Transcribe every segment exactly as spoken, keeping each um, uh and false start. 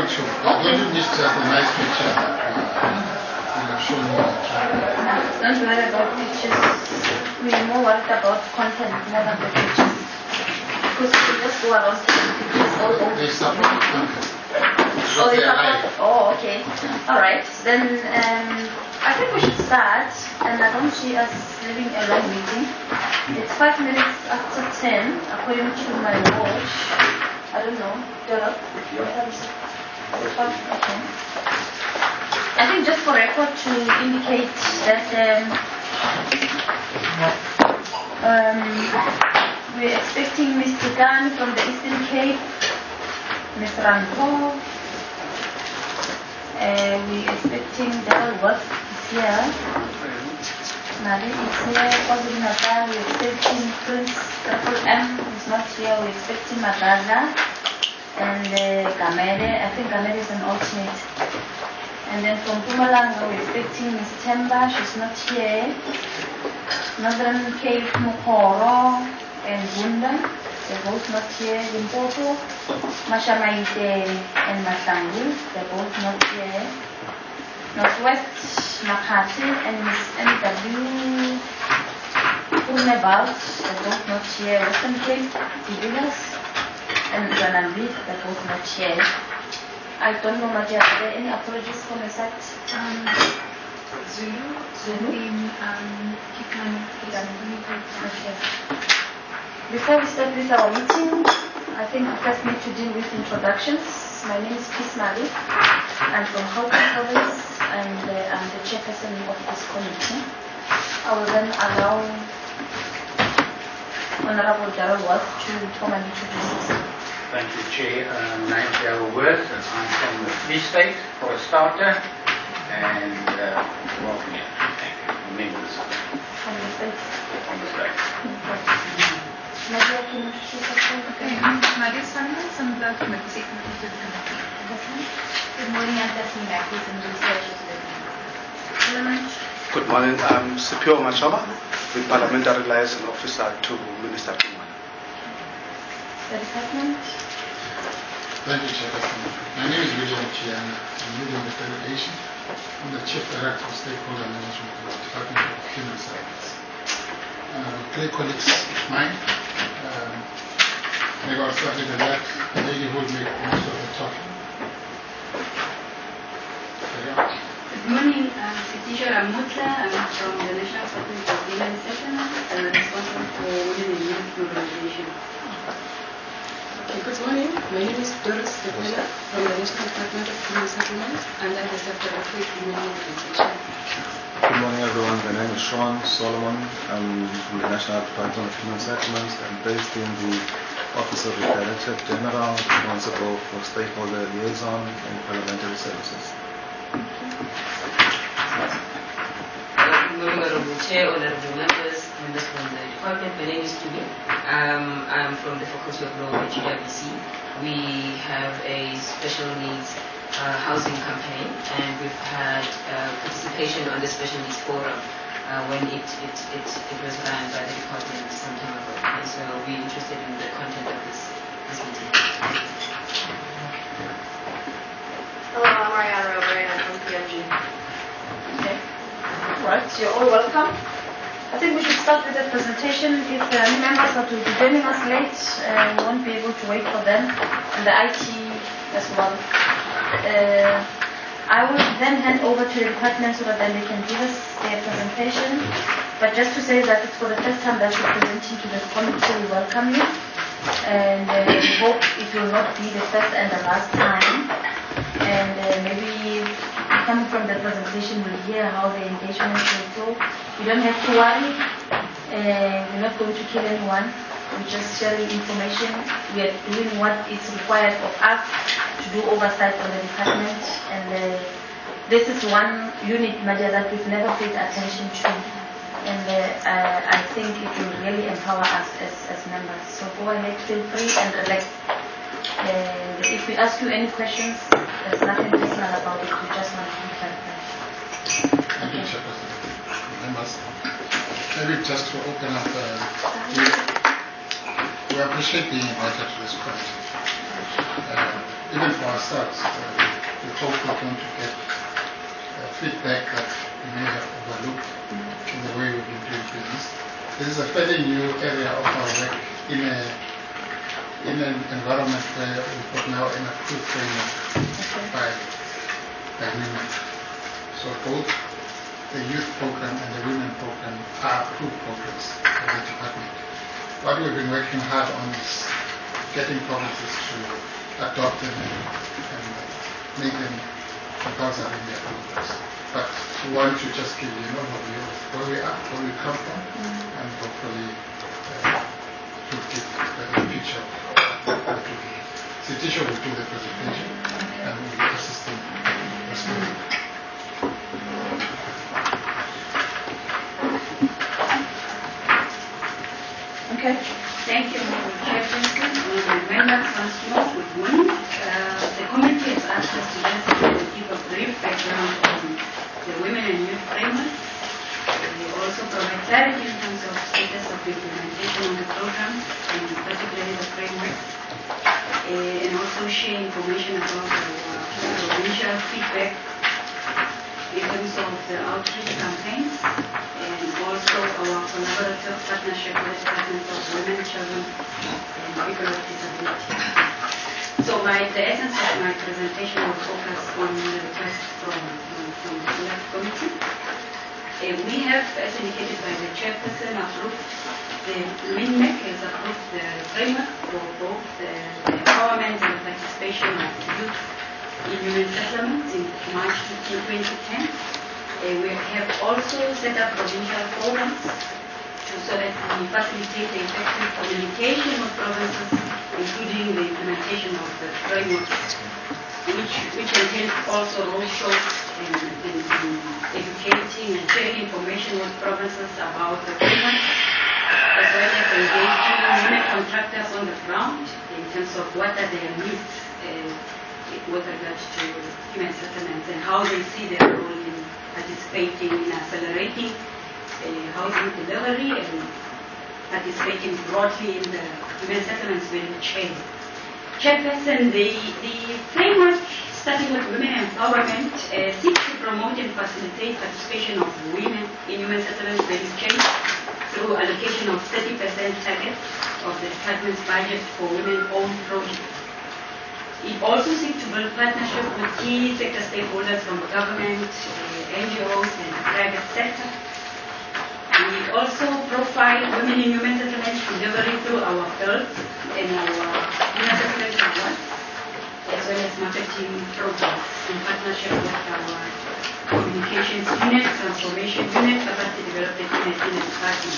not sure. Okay. Don't you miss just a nice picture? Uh, you have shown me the track. Don't worry about pictures. We're more worried about content more than the pictures. Because we just go around taking pictures all over. They support content. Oh, they support. Oh, okay. All right. Then um, I think we should start. And I don't see us leaving a long meeting. It's five minutes after ten, according to my watch. I don't know. Dorot? Yeah. Okay. I think just for record to indicate that um, um, we're expecting Mister Gunn from the Eastern Cape, Mister Ranko, uh, we're expecting Daryl Worth is here, Mali is here, Kwazulu Natal, we're expecting Prince Triple M is not here, we're expecting Magaza and uh, Gamere. I think Gamere is an alternate. And then from Pumalanga, we're expecting Miss Temba, she's not here. Northern Cape, Mukoro, and Bunda, they're both not here. Limpopo, Mashamaite, and Matangu, they're both not here. Northwest, Makati, and Miss M W, Purnebal, they're both not here. Western Cape, Tibilas, and Zanambi, they're both not here. I don't know, Madia, are there any apologies for my side? Um, Zulu. Zulu? In, um, Kikani. Okay. Before we start with our meeting, I think we first need to deal with introductions. My name is Peace Mali. I'm from Gauteng Province, and uh, I'm the chairperson of this committee. I will then allow Honorable Daryl Worth to formally introduce himself. Thank you, Chair. Um, my name is Daryl Worth, and I'm from the Free State, for a starter, and uh, welcome you. Thank you. Members From the state. from the state. Nadia, can you introduce yourself? Okay, I'm Nadia Sanders. I'm the committee secretary to the committee. Good morning, I'm Daphne Matthews, and researcher to the Parliament. Good morning, I'm Sipio Machoba, the Parliamentary Liaison Officer to Minister Kimwana. The department. Thank you, Chairperson. My name is William Chiana. I'm leading the delegation. I'm the Chief Director of Stakeholder Management of the Department of Human Services. Uh, three colleagues of mine. Um, maybe I'll start with the left, the lady who will make most of the talking. Good morning, I'm Sitisha Ramutla. I'm from the National Department of Women Settlement and I'm responsible for Women in Youth Mobilization. Okay, good morning. My name is Doris Stepela from the National Department of Human Settlements and I'm the Secretary of Women Mobilization. Good morning, everyone. My name is Sean Solomon. I'm from the National Department of Human Settlements. I'm based in the Office of the Director General, responsible for stakeholder liaison and parliamentary services. Good morning, Honorable Chair, Honorable Members, members from the department. My name is Tubi. Um, I'm from the Faculty of Law at U W C. We have a special needs uh, housing campaign, and we've had uh, participation on the special needs forum uh, when it, it, it, it was run by the department some time ago. And so we're interested in the content of this, this meeting. Hello, I'm Ariana O'Brien. I'm from P M G. Okay. Right, you're all welcome. I think we should start with the presentation. If there are any members that will be joining us late, uh, we won't be able to wait for them, and the I T as well. Uh, I will then hand over to the department so that then they can give us their presentation. But just to say that it's for the first time that we're presenting to this committee, we welcome you. And uh, we hope it will not be the first and the last time. And uh, maybe coming from the presentation, we'll hear how the engagement will go. You don't have to worry. Uh, we're not going to kill anyone. We're just sharing information. We are doing what is required of us to do oversight on the department. And uh, this is one unit measure that we've never paid attention to. And uh, uh, I think it will really empower us as, as members. So go ahead, feel free and relax. And if we ask you any questions, there's nothing personal about it. We just want to be clarified. Thank you, Chairperson. Members, maybe just to open up, uh, we, we appreciate being invited to this committee. Uh, even for ourselves, uh, we hope we're going to get uh, feedback that we may have overlooked in the way we've been doing business. This is a fairly new area of our work in a in an environment where we've got now an approved framework by, by women. So both the youth program and the women program are approved programs of the department. What we've been working hard on is getting provinces to adopt them and, and make them compulsory in their programs. But we want to just give you an overview of where we are, where we come from, mm-hmm. and hopefully uh, to give a picture of what we do. The teacher will do the presentation and we will assist him respectively. Okay. Thank you, Mister Chairperson. Honourable members, once more, good morning. Uh, the committee has asked us to just give a brief background on the Women and Youth Framework. We also provide clarity in terms of status of implementation of the program, and particularly the framework, uh, and also share information about our provincial feedback in terms of the outreach campaigns, and also our collaborative partnership with the Department of Women, Children, and People with Disabilities. So my, the essence of my presentation will focus on the request from, from, from the Select Committee. Uh, we have, as indicated by the Chairperson, approved the MINMEC has approved the framework for both the, the empowerment and participation of youth in human settlements in March twenty ten. Uh, we have also set up provincial forums to, so that we facilitate the effective communication with provinces, including the implementation of the framework, which, which entails also roadshows in, in, in educating and sharing information with provinces about the framework, as well as engaging women contractors on the ground in terms of what are their needs uh, with regards to human settlements and how they see their role in participating in accelerating uh, housing delivery and participating broadly in the human settlements value chain. Chairperson, the, the framework, starting with women empowerment, uh, seeks to promote and facilitate participation of women in human settlements value chain through allocation of thirty percent target of the department's budget for women-owned projects. It also seeks to build partnership with key sector stakeholders from government, uh, N G Os, and the private sector. We also profile women in human settlements delivery through our fields and our human settlement awards, as well as marketing programs in partnership with our communications unit, transformation unit, capacity development unit in the department.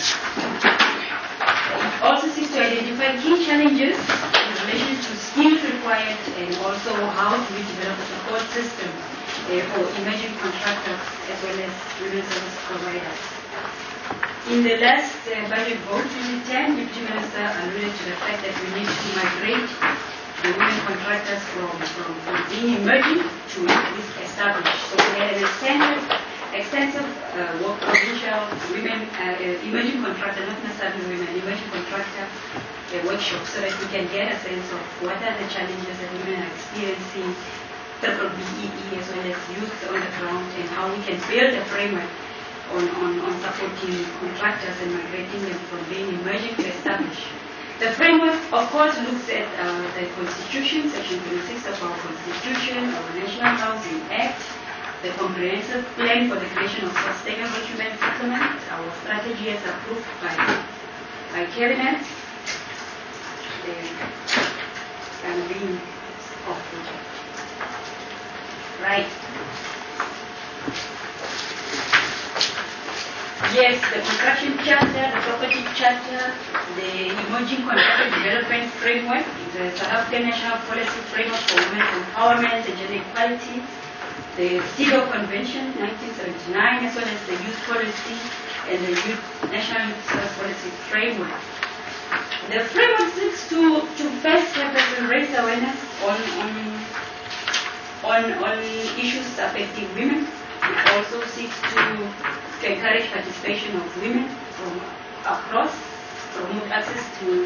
It also seeks to identify key challenges in relation to skills required and also how to develop a support system uh, for emerging contractors as well as women service providers. In the last uh, budget vote, twenty ten, Deputy Minister alluded to the fact that we need to migrate the women contractors from, from, from being emerging to established. So we had an extensive, extensive uh, work provincial women, uh, emerging contractor, not necessarily women, emerging contractor uh, workshop, so that we can get a sense of what are the challenges that women are experiencing, triple B E E as well as youth on the ground, and how we can build a framework on, on, on supporting contractors and migrating them from being emerging to established. The framework, of course, looks at uh, the Constitution, Section twenty-six of our Constitution, our National Housing Act, the Comprehensive Plan for the Creation of Sustainable Human Settlement, our strategy as approved by, by Cabinet, and being off project. Right. Yes, the construction charter, the property charter, the emerging contractor development framework, the South African National Policy Framework for Women's Empowerment and Gender Equality, the CEDAW Convention nineteen seventy-nine, as well as the Youth Policy and the Youth National Youth Service Policy Framework. The framework seeks to, to first raise awareness on, on, on, on issues affecting women. It also seeks to, to encourage participation of women from across, promote access to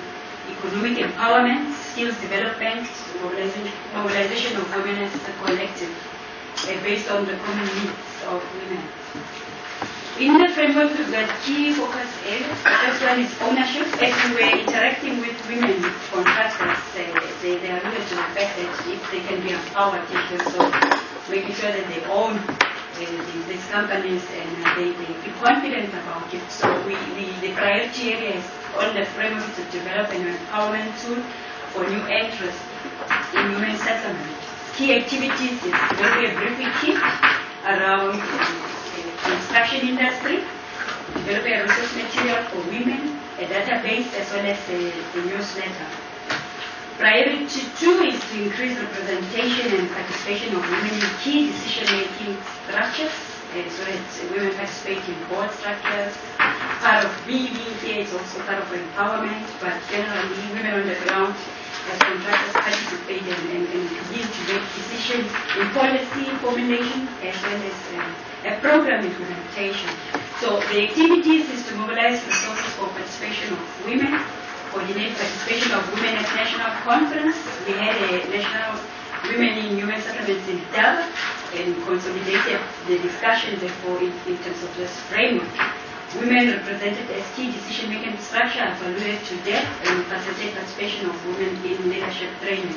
economic empowerment, skills development, mobilization, mobilization of women as a collective uh, based on the common needs of women. In the framework, we've got key focus areas. The first one is ownership. As we were interacting with women contractors, uh, they, they are alluded to the fact that if they can be empowered in terms of making sure that they own uh, these, these companies and uh, they, they feel confident about it. So we, we, the priority area is on the framework to develop an empowerment tool for new entrants in human settlement. Key activities is there will be a briefing kit around uh, construction industry, developing a resource material for women, a database as well as the, the newsletter. Priority two is to increase representation and participation of women in key decision-making structures, uh, so that women participate in board structures. Part of B B here is also part of empowerment, but generally women on the ground as contractors participate and, and, and begin to make decisions in policy formulation as well as um, a program implementation. So the activities is to mobilize resources for participation of women, coordinate participation of women at national conference. We had a national women in human settlements in Durban and consolidated the discussion therefore in, in terms of this framework. Women represented as key decision-making structure, I've alluded to that, and facilitate participation of women in leadership training.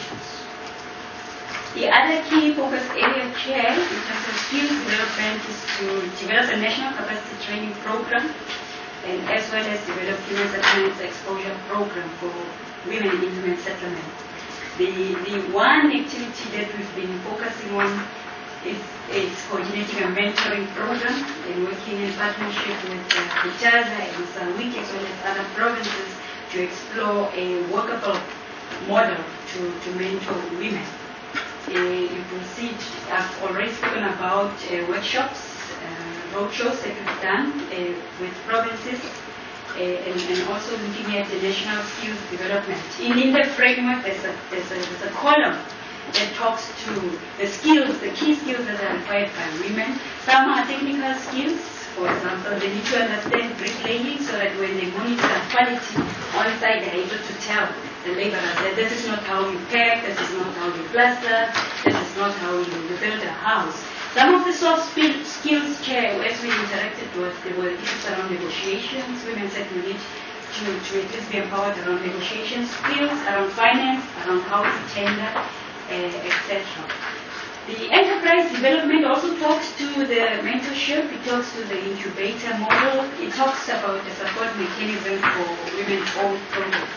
The other key focus area, Chair, in terms of skills development is to develop a national capacity training program and as well as develop human settlements exposure program for women in human settlement. The, the one activity that we've been focusing on is, is coordinating a mentoring program and working in partnership with uh, Itaza and Mozambique as well as other provinces to explore a workable model to, to mentor women. Uh, you can see I've already spoken about uh, workshops, uh, roadshows that we've done uh, with provinces uh, and, and also looking at the national skills development. In, in the framework, there's a, there's, a, there's a column that talks to the skills, the key skills that are required by women. Some are technical skills. For example, they need to understand bricklaying so that when they monitor quality on site, they're able to tell the laborers that this is not how you pack, this is not how you plaster, this is not how you build a house. Some of the soft skills, Chair, as we interacted with, there were issues around negotiations. Women said we need to, to at least be empowered around negotiation skills, around finance, around how to tender, uh, et cetera. The enterprise development also talks to the mentorship, it talks to the incubator model, it talks about the support mechanism for women-owned projects.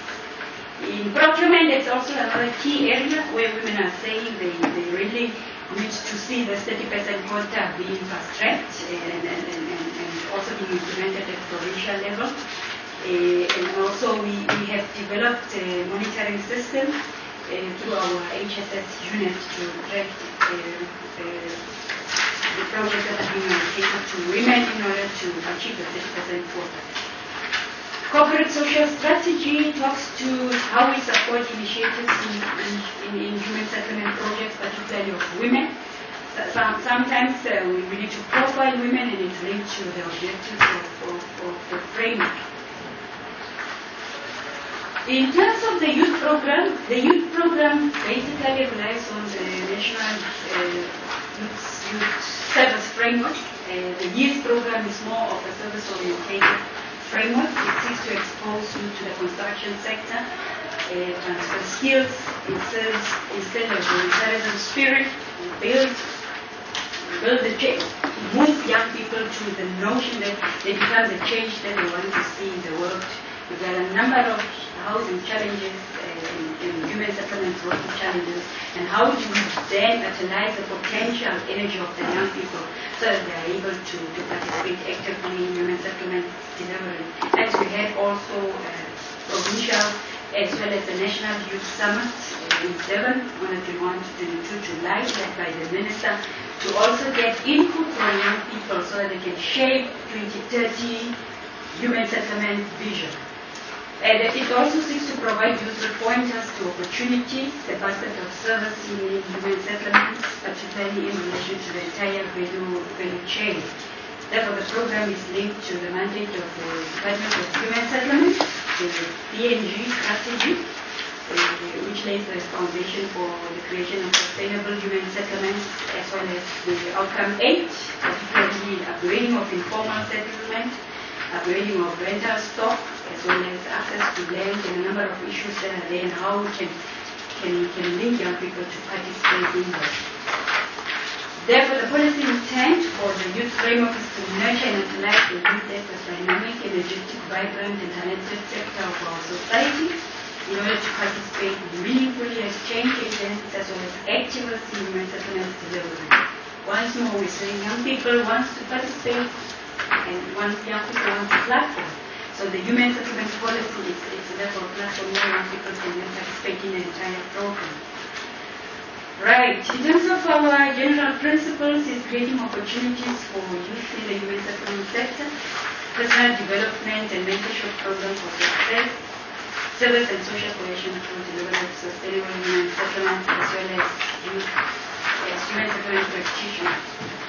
In procurement, it's also another key area where women are saying they, they really need to see the thirty percent quota being fast-tracked and, and, and, and also being implemented at provincial level. Uh, and also we, we have developed a monitoring system uh, through our H S S unit to track uh, uh, the projects that are being allocated to women in order to achieve the thirty percent quota. Corporate social strategy talks to how we support initiatives in, in, in human settlement projects, particularly of women. Some, sometimes uh, we, we need to profile women and it's linked to the objectives of, of, of the framework. In terms of the youth program, the youth program basically relies on the National uh, youth, youth Service Framework. Uh, the youth program is more of a service-oriented framework. It seeks to expose you to the construction sector, uh, transfer skills, instead, instead of the intelligent spirit, build, build the change, move young people to the notion that they become the change that they want to see in the world. We've got a number of housing challenges uh, and human settlement working challenges, and how do we then utilize the potential energy of the young people so that they are able to, to participate actively in human settlement delivery. As we had also uh, provincial as well as the National Youth Summit uh, in Durban on the twenty-first to twenty-second July, led by the Minister, to also get input from young people so that they can shape twenty thirty human settlement vision. And it also seeks to provide useful pointers to opportunities, the basket of service in human settlements, particularly in relation to the entire value, value chain. Therefore, the program is linked to the mandate of the Department of Human Settlements the P N G strategy, uh, which lays the foundation for the creation of sustainable human settlements, as well as the outcome eight, particularly upgrading of informal settlement, upgrading of rental stock, as well as access to land, and a number of issues that are there, and how we can, can, can link young people to participate in that. Therefore, the policy intent for the youth framework is to nurture and utilize the youth as a dynamic, energetic, vibrant, and talented sector of our society in order to participate meaningfully as change agents as well as activists in human settlement delivery. Once more, we're saying young people want to participate and once young people want a platform. So the human settlement policy is, is therefore a platform where young people can then participate in the entire program. Right. In terms of our general principles, is creating opportunities for youth in the human settlement sector, personal development and mentorship programs for success, service and social cohesion through delivery of sustainable human settlement, as well as youth as human settlement practitioners.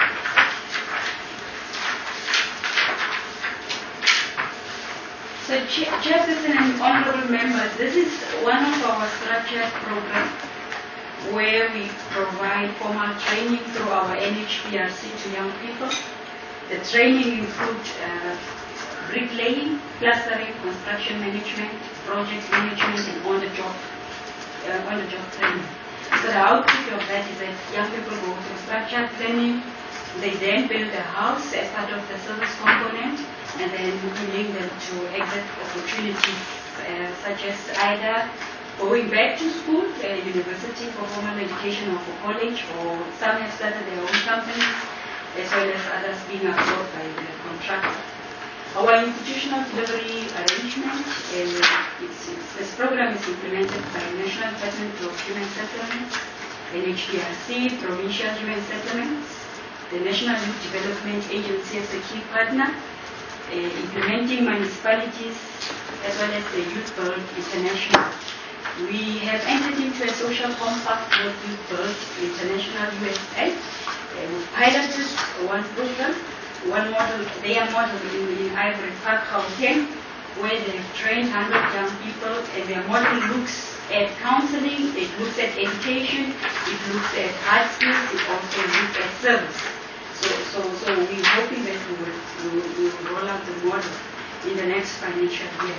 So, Chairperson and honorable members, this is one of our structured programs where we provide formal training through our N H P R C to young people. The training includes uh, bricklaying, plastering, construction management, project management, and on-the-job uh, on-the-job training. So the output of that is that young people go through structured planning. They then build a house as part of the service component, and then we link them to exit opportunities uh, such as either going back to school, uh, university for formal education or for college, or some have started their own companies, as well as others being absorbed by the contractor. Our institutional delivery arrangement, uh, it's, it's, this program is implemented by the National Department of Human Settlements, N H P R C, Provincial Human Settlements, the National Youth Development Agency as a key partner, uh, implementing municipalities, as well as the Youth Build International. We have entered into a social compact with Youth Build International U S A. Uh, we piloted one program, one model, they are modeled in, in Ivory Park, Gauteng, where they've trained one hundred young people, and their model looks at counseling, it looks at education, it looks at hard skills, it also looks at service. So, so, so we're hoping that we will, we will, we will roll out the model in the next financial year.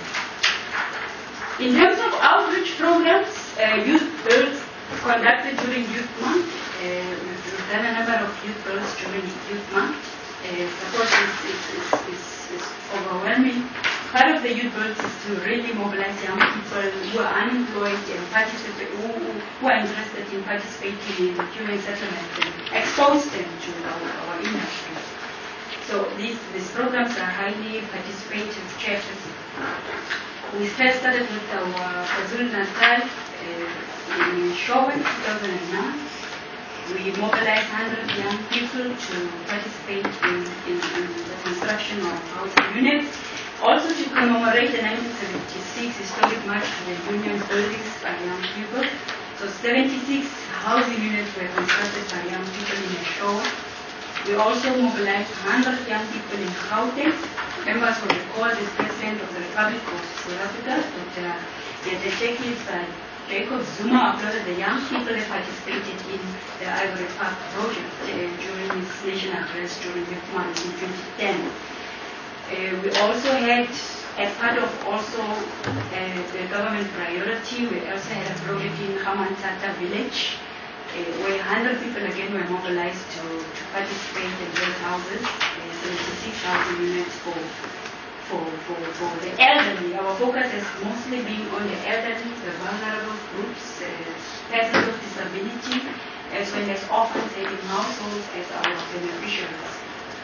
In terms of outreach programs, uh, Youth Builds conducted during Youth Month. Uh, we've done a number of Youth Builds during Youth Month. Uh, support is, is, is, is, is overwhelming. Part of the Youth Builds is to really mobilize young people who are unemployed and participate, who, who are interested in participating in human settlement and expose them to our, our industry. So these, these programs are highly participative, chairperson. We first started with our KwaZulu Natal uh, in Showe in two thousand nine. We mobilized one hundred young people to participate in, in, in the construction of housing units. Also to commemorate the nineteen seventy-six historic march to the Union buildings by young people. So seventy-six housing units were constructed by young people in Showe. We also mobilized one hundred young people in Gauteng. Members will recall the President of the Republic of South Africa, Doctor Yetetekis Jacob Zuma, applauded the young people that participated in the Ivory Park project uh, during his national address during Youth Month in twenty ten. Uh, we also had, as part of also uh, the government priority, we also had a project in Hamantata village, Uh, where one hundred people again were mobilized to, to participate in those houses, uh, seventy-six housing units for, for, for, for the elderly. Our focus has mostly been on the elderly, the vulnerable groups, uh, persons with disability, as well as orphans having households as our beneficiaries.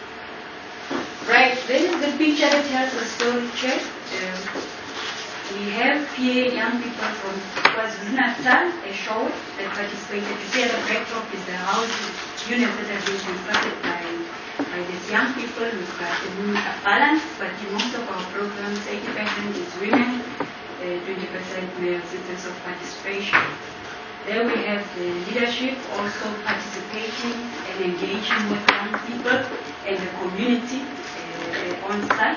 Right, this is the picture that tells the story, Chair. Uh, We have here young people from KwaZulu Natal, a show that participated. You see at the backdrop is the housing units that have been constructed by, by these young people. We've got a balance, but in most of our programs, eighty percent is women, uh, twenty percent males in terms of participation. There we have the leadership also participating and engaging with young people and the community uh, on site.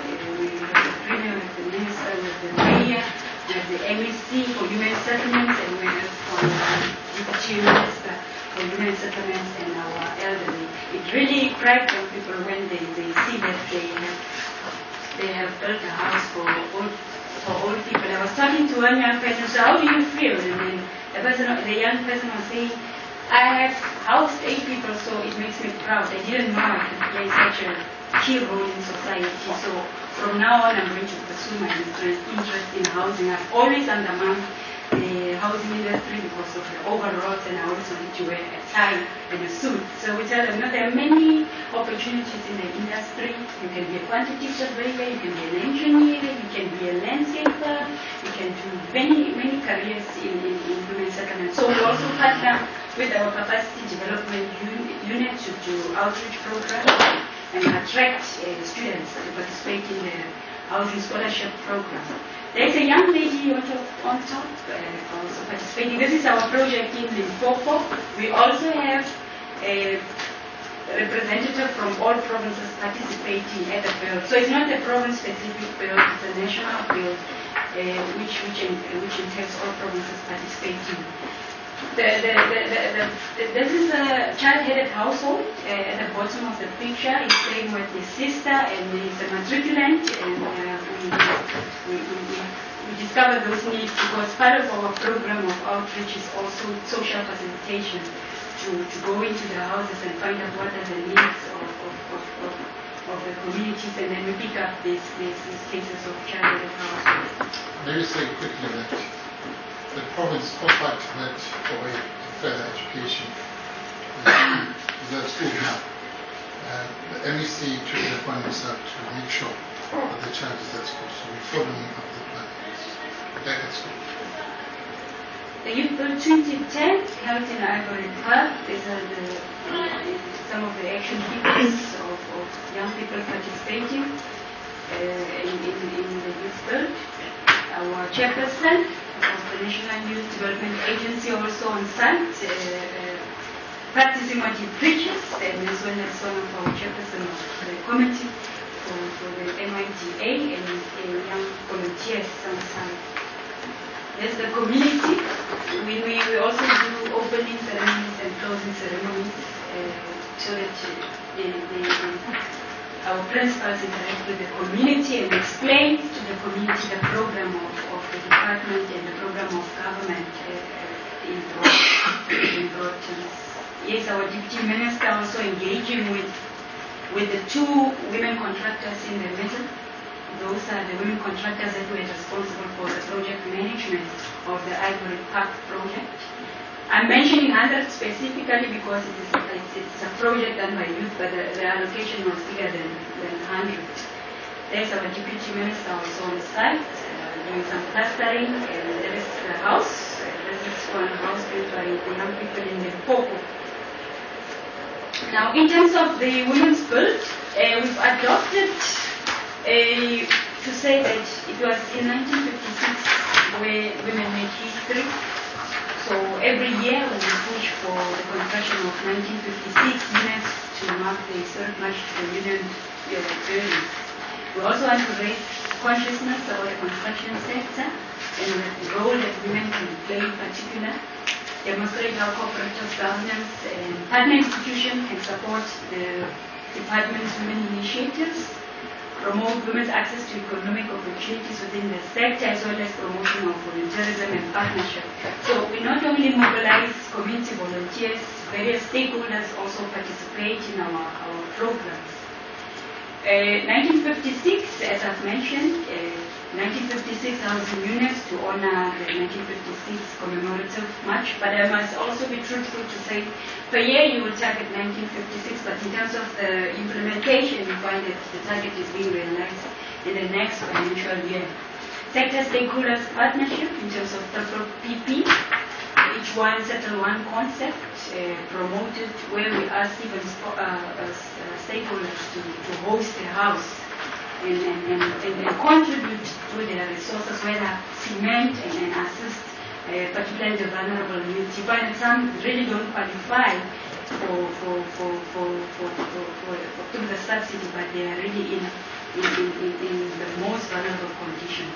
we have the premier, we have the minister, we have the mayor, we have the M E C for human settlements, and we have our deputy minister for human settlements and our elderly. It really frightens people when they, they see that they have they have built a house for old for old people. I was talking to one young person, so how do you feel? And then the person, the young person was saying, I have housed eight people, so it makes me proud. I didn't know I could play such a key role in society. So from now on, I'm going to pursue my interest, interest in housing. I've always undermined the housing industry because of the overalls, and I always wanted to wear a tie and a suit. So we tell them, no, there are many opportunities in the industry. You can be a quantity surveyor, you can be an engineer, you can be a landscaper, you can do many, many careers in, in, in human settlement. So we also partner with our capacity development unit to do outreach programs and attract uh, students to participate in the housing scholarship program. There's a young lady on top, on top uh, also participating. This is our project in Limpopo. We also have a representative from all provinces participating at the build. So it's not a province-specific build, it's a national build, uh, which, which, in, which entails all provinces participating. The, the, the, the, the, this is a child-headed household. Uh, at the bottom of the picture, he's staying with his sister, and he's a matriculant. And uh, we, we, we, we discovered those needs because part of our program of outreach is also social facilitation, to, to go into the houses and find out what are the needs of, of, of, of, of the communities, and then we pick up these, these, these cases of child-headed households. Let me say quickly that the province offered that for further education is at school now. Uh, the M E C took it upon himself to make sure that the child is at school. So we're following up the plan back at school. The Youth Bill twenty ten held in Ivory Park. These are the, uh, some of the action figures of, of young people participating uh, in, in, in the Youth Bill. Our chairperson of the National Youth Development Agency also on site, uh, uh, practicing what he preaches, and as well as one of our chairperson of the committee for, for the M I D A, and uh, young volunteers on site. There's the community. We, we, we also do opening ceremonies and closing ceremonies uh, so that uh, the, the, the our principals interact with the community and explain to the community the program of, of the department and the program of government uh, in, broad, in broad terms. Yes, our deputy minister also engaging with, with the two women contractors in the middle. Those are the women contractors that were responsible for the project management of the Ivory Park project. I'm mentioning one hundred specifically because it is a, it's, it's a project done by youth, but the, the allocation was bigger than, than one hundred. There's our deputy minister also on site, uh, doing some plastering, and there is the house. Uh, this is one house built by the young people in Limpopo. Now, in terms of the women's bill, uh, we've adopted a, to say that it was in nineteen fifty-six where women made history. So every year we push for the construction of nineteen fifty-six units to mark the historic march to the Union buildings. We also want to raise consciousness about the construction sector and the role that women can play in particular, demonstrate how cooperative governance and partner institutions can support the department's women initiatives, promote women's access to economic opportunities within the sector, as well as promotion of volunteerism and partnership. So we not only mobilize community volunteers, various stakeholders also participate in our, our programs. Uh, nineteen fifty-six, as I've mentioned, uh, nineteen fifty-six housing units to honor the nineteen fifty-six commemorative march, but I must also be truthful to say, per year you will target nineteen fifty-six, but in terms of the implementation, you find that the target is being realized in the next financial year. Sector stakeholders partnership in terms of triple P P, each one settle one concept, uh, promoted where we ask even uh, uh, stakeholders to, to host a house and, and, and, and, and contribute to their resources, whether cement and, and assist uh, particularly the vulnerable youth. You find that some really don't qualify for, for, for, for, for, for, for, for through the subsidy, but they are really in, in, in, in the most vulnerable conditions.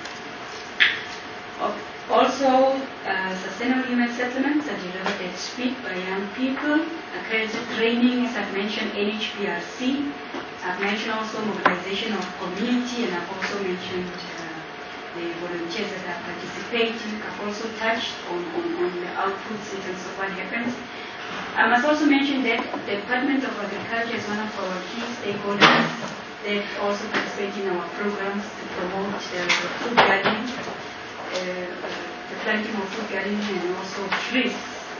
Also, uh, sustainable human settlements are delivered at speed by young people. Accredited training, as I've mentioned, N H P R C. I've mentioned also mobilization of community, and I've also mentioned uh, the volunteers that are participating. I've also touched on, on, on the outputs in terms of what happens. I must also mention that the Department of Agriculture is one of our key stakeholders that also participate in our programs to promote the, the food gardening, uh, the planting of food gardening, and also trees.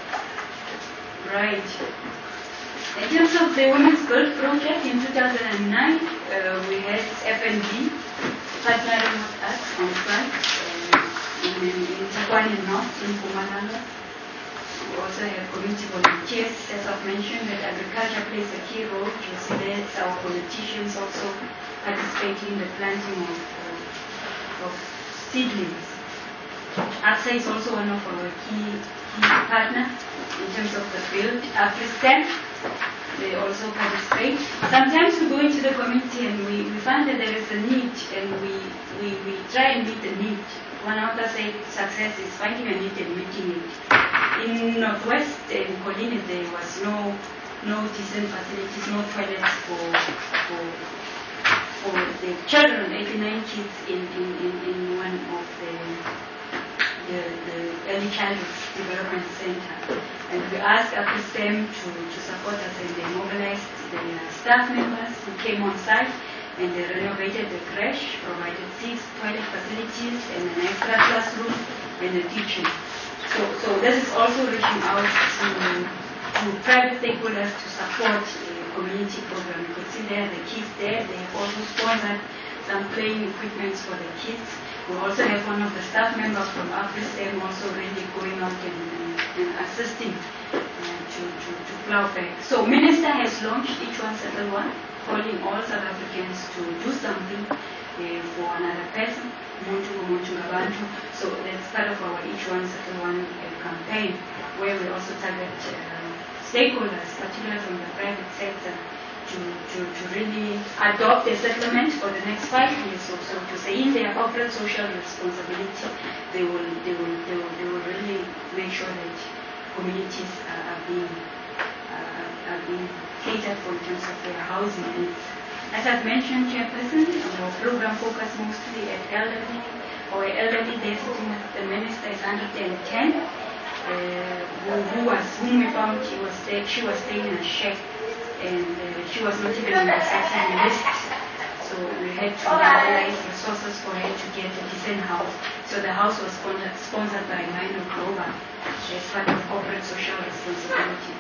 Right. In terms of the Women's Build project in two thousand nine, uh, we had F N B partnering with us on site uh, in, in, in Takwani North, in Mpumalanga. We also have community volunteers, as I've mentioned, that agriculture plays a key role. You see that our politicians also participating in the planting of, uh, of seedlings. A S A is also one of our key, key partners in terms of the build. AfriStem, they also participate. Sometimes we go into the community and we, we find that there is a need, and we, we, we try and meet the need. One author said success is finding a need and meeting it. In Northwest and Colini, there was no no decent facilities, no toilets for for for the children, eighty-nine kids in, in, in, in one of the, the the early childhood development center. And we asked AfriStem to, to support us, and they mobilized their staff members who came on site, and they renovated the creche, provided six toilet facilities and an extra classroom and a kitchen. So, so this is also reaching out to, to private stakeholders to support the community program. You could see there the kids there. They have also sponsored some playing equipment for the kids. We also have one of the staff members from AfriStem also really going out and, and, and assisting uh, to, to, to plow back. So Minister has launched Each One Settle One, calling all South Africans to do something uh, for another person. Muntu Muntu Ngabantu. So that's part of our Each One Settle One uh, campaign, where we also target uh, stakeholders, particularly from the private sector, to, to, to really adopt a settlement for the next five years or so, to say in their corporate social responsibility, they will they will they will, they will really make sure that communities are, are being are, are being catered for in terms of their housing needs. As I've mentioned, Chairperson, our program focuses mostly at elderly. Our elderly there sitting with the minister is one hundred ten, uh, who, who was, whom we found she was, stay, she was staying in a shack, and uh, she was not even on the subsidy list. So we had to mobilize resources for her to get a decent house. So the house was sponsored, sponsored by Mino Global as part of corporate social responsibility.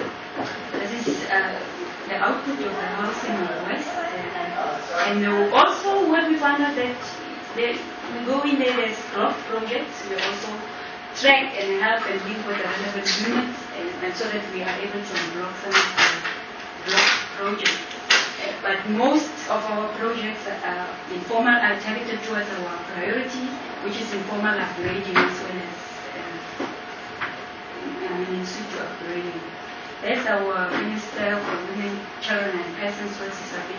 This is uh, the output of the house in the West. Uh, and uh, also what we found out that they, we go in there, there's growth projects. We also track and help and link with the relevant units, and, and so that we are able to unblock some of the block projects. Uh, but most of our projects are informal, are targeted towards our priority, which is informal upgrading as well as uh, I mean, in situ upgrading. That's our Minister for Women, Children and Persons with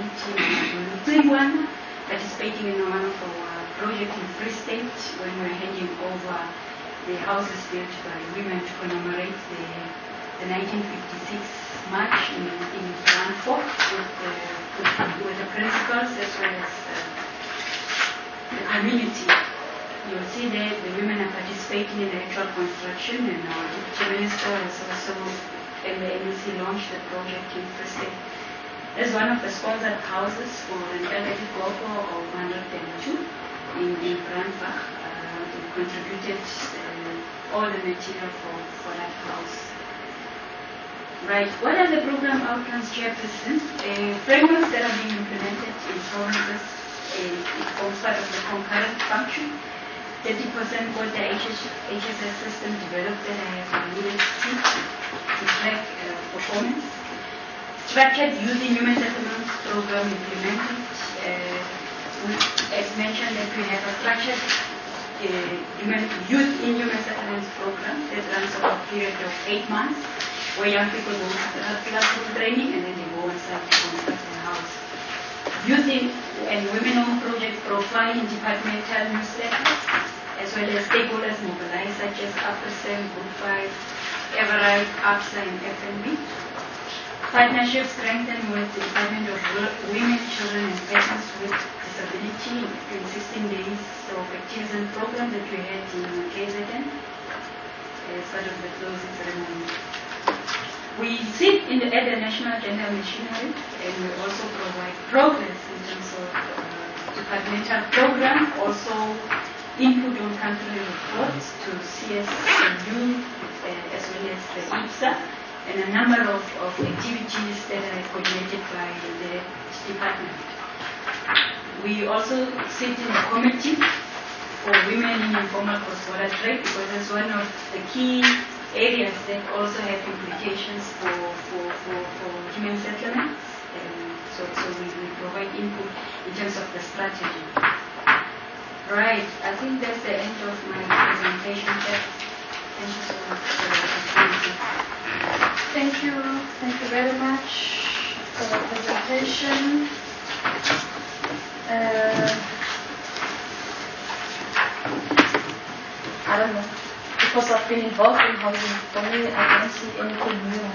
Disability, participating in one of our projects in Free State when we were handing over the houses built by women to commemorate the, the nineteen fifty-six march in, in Randfort with, uh, with, with the principals as well as uh, the community. You'll see there the women are participating in the actual construction, and our Deputy Minister was also, and the M E C launched the project in Free State. As one of the sponsored houses for an elderly couple of one hundred two in, in Brandbach. Uh, we contributed uh, all the material for, for that house. Right, what are the program outcomes, Chairperson? Uh, frameworks that are being implemented in provinces, uh, it forms part of the concurrent function. thirty percent for the H S S system developed that I have alluded to to track uh, performance. Structured youth in human settlement program implemented. Uh, we, as mentioned, that we have a structured uh, human, youth in human settlements program that runs over a period of eight months. where young people go to classroom training and then they go on site to construct their house. Youth and Women-Owned Project profile departmental newsletters, as well as stakeholders mobilized such as AfriSem, Group five, Everite, APSA, and F N B. Partnerships strengthened with the Department of Women, Children, and Persons with Disability in sixteen days of activism program that we had in K Z N as part of the closing ceremony. We sit in the, at the National Gender Machinery, and we also provide progress in terms of uh, departmental program, also input on country reports to C S U uh, as well as the I P S A, and a number of, of activities that are coordinated by the department. We also sit in a committee for women in informal cross-border trade, because that's one of the key areas that also have implications for, for, for, for human settlements. And so so we, we provide input in terms of the strategy. Right, I think that's the end of my presentation. Thank you so much for the opportunity. Thank you. Thank you very much for the presentation. Uh, I don't know. Because I've been involved in housing, for me, I don't see anything new.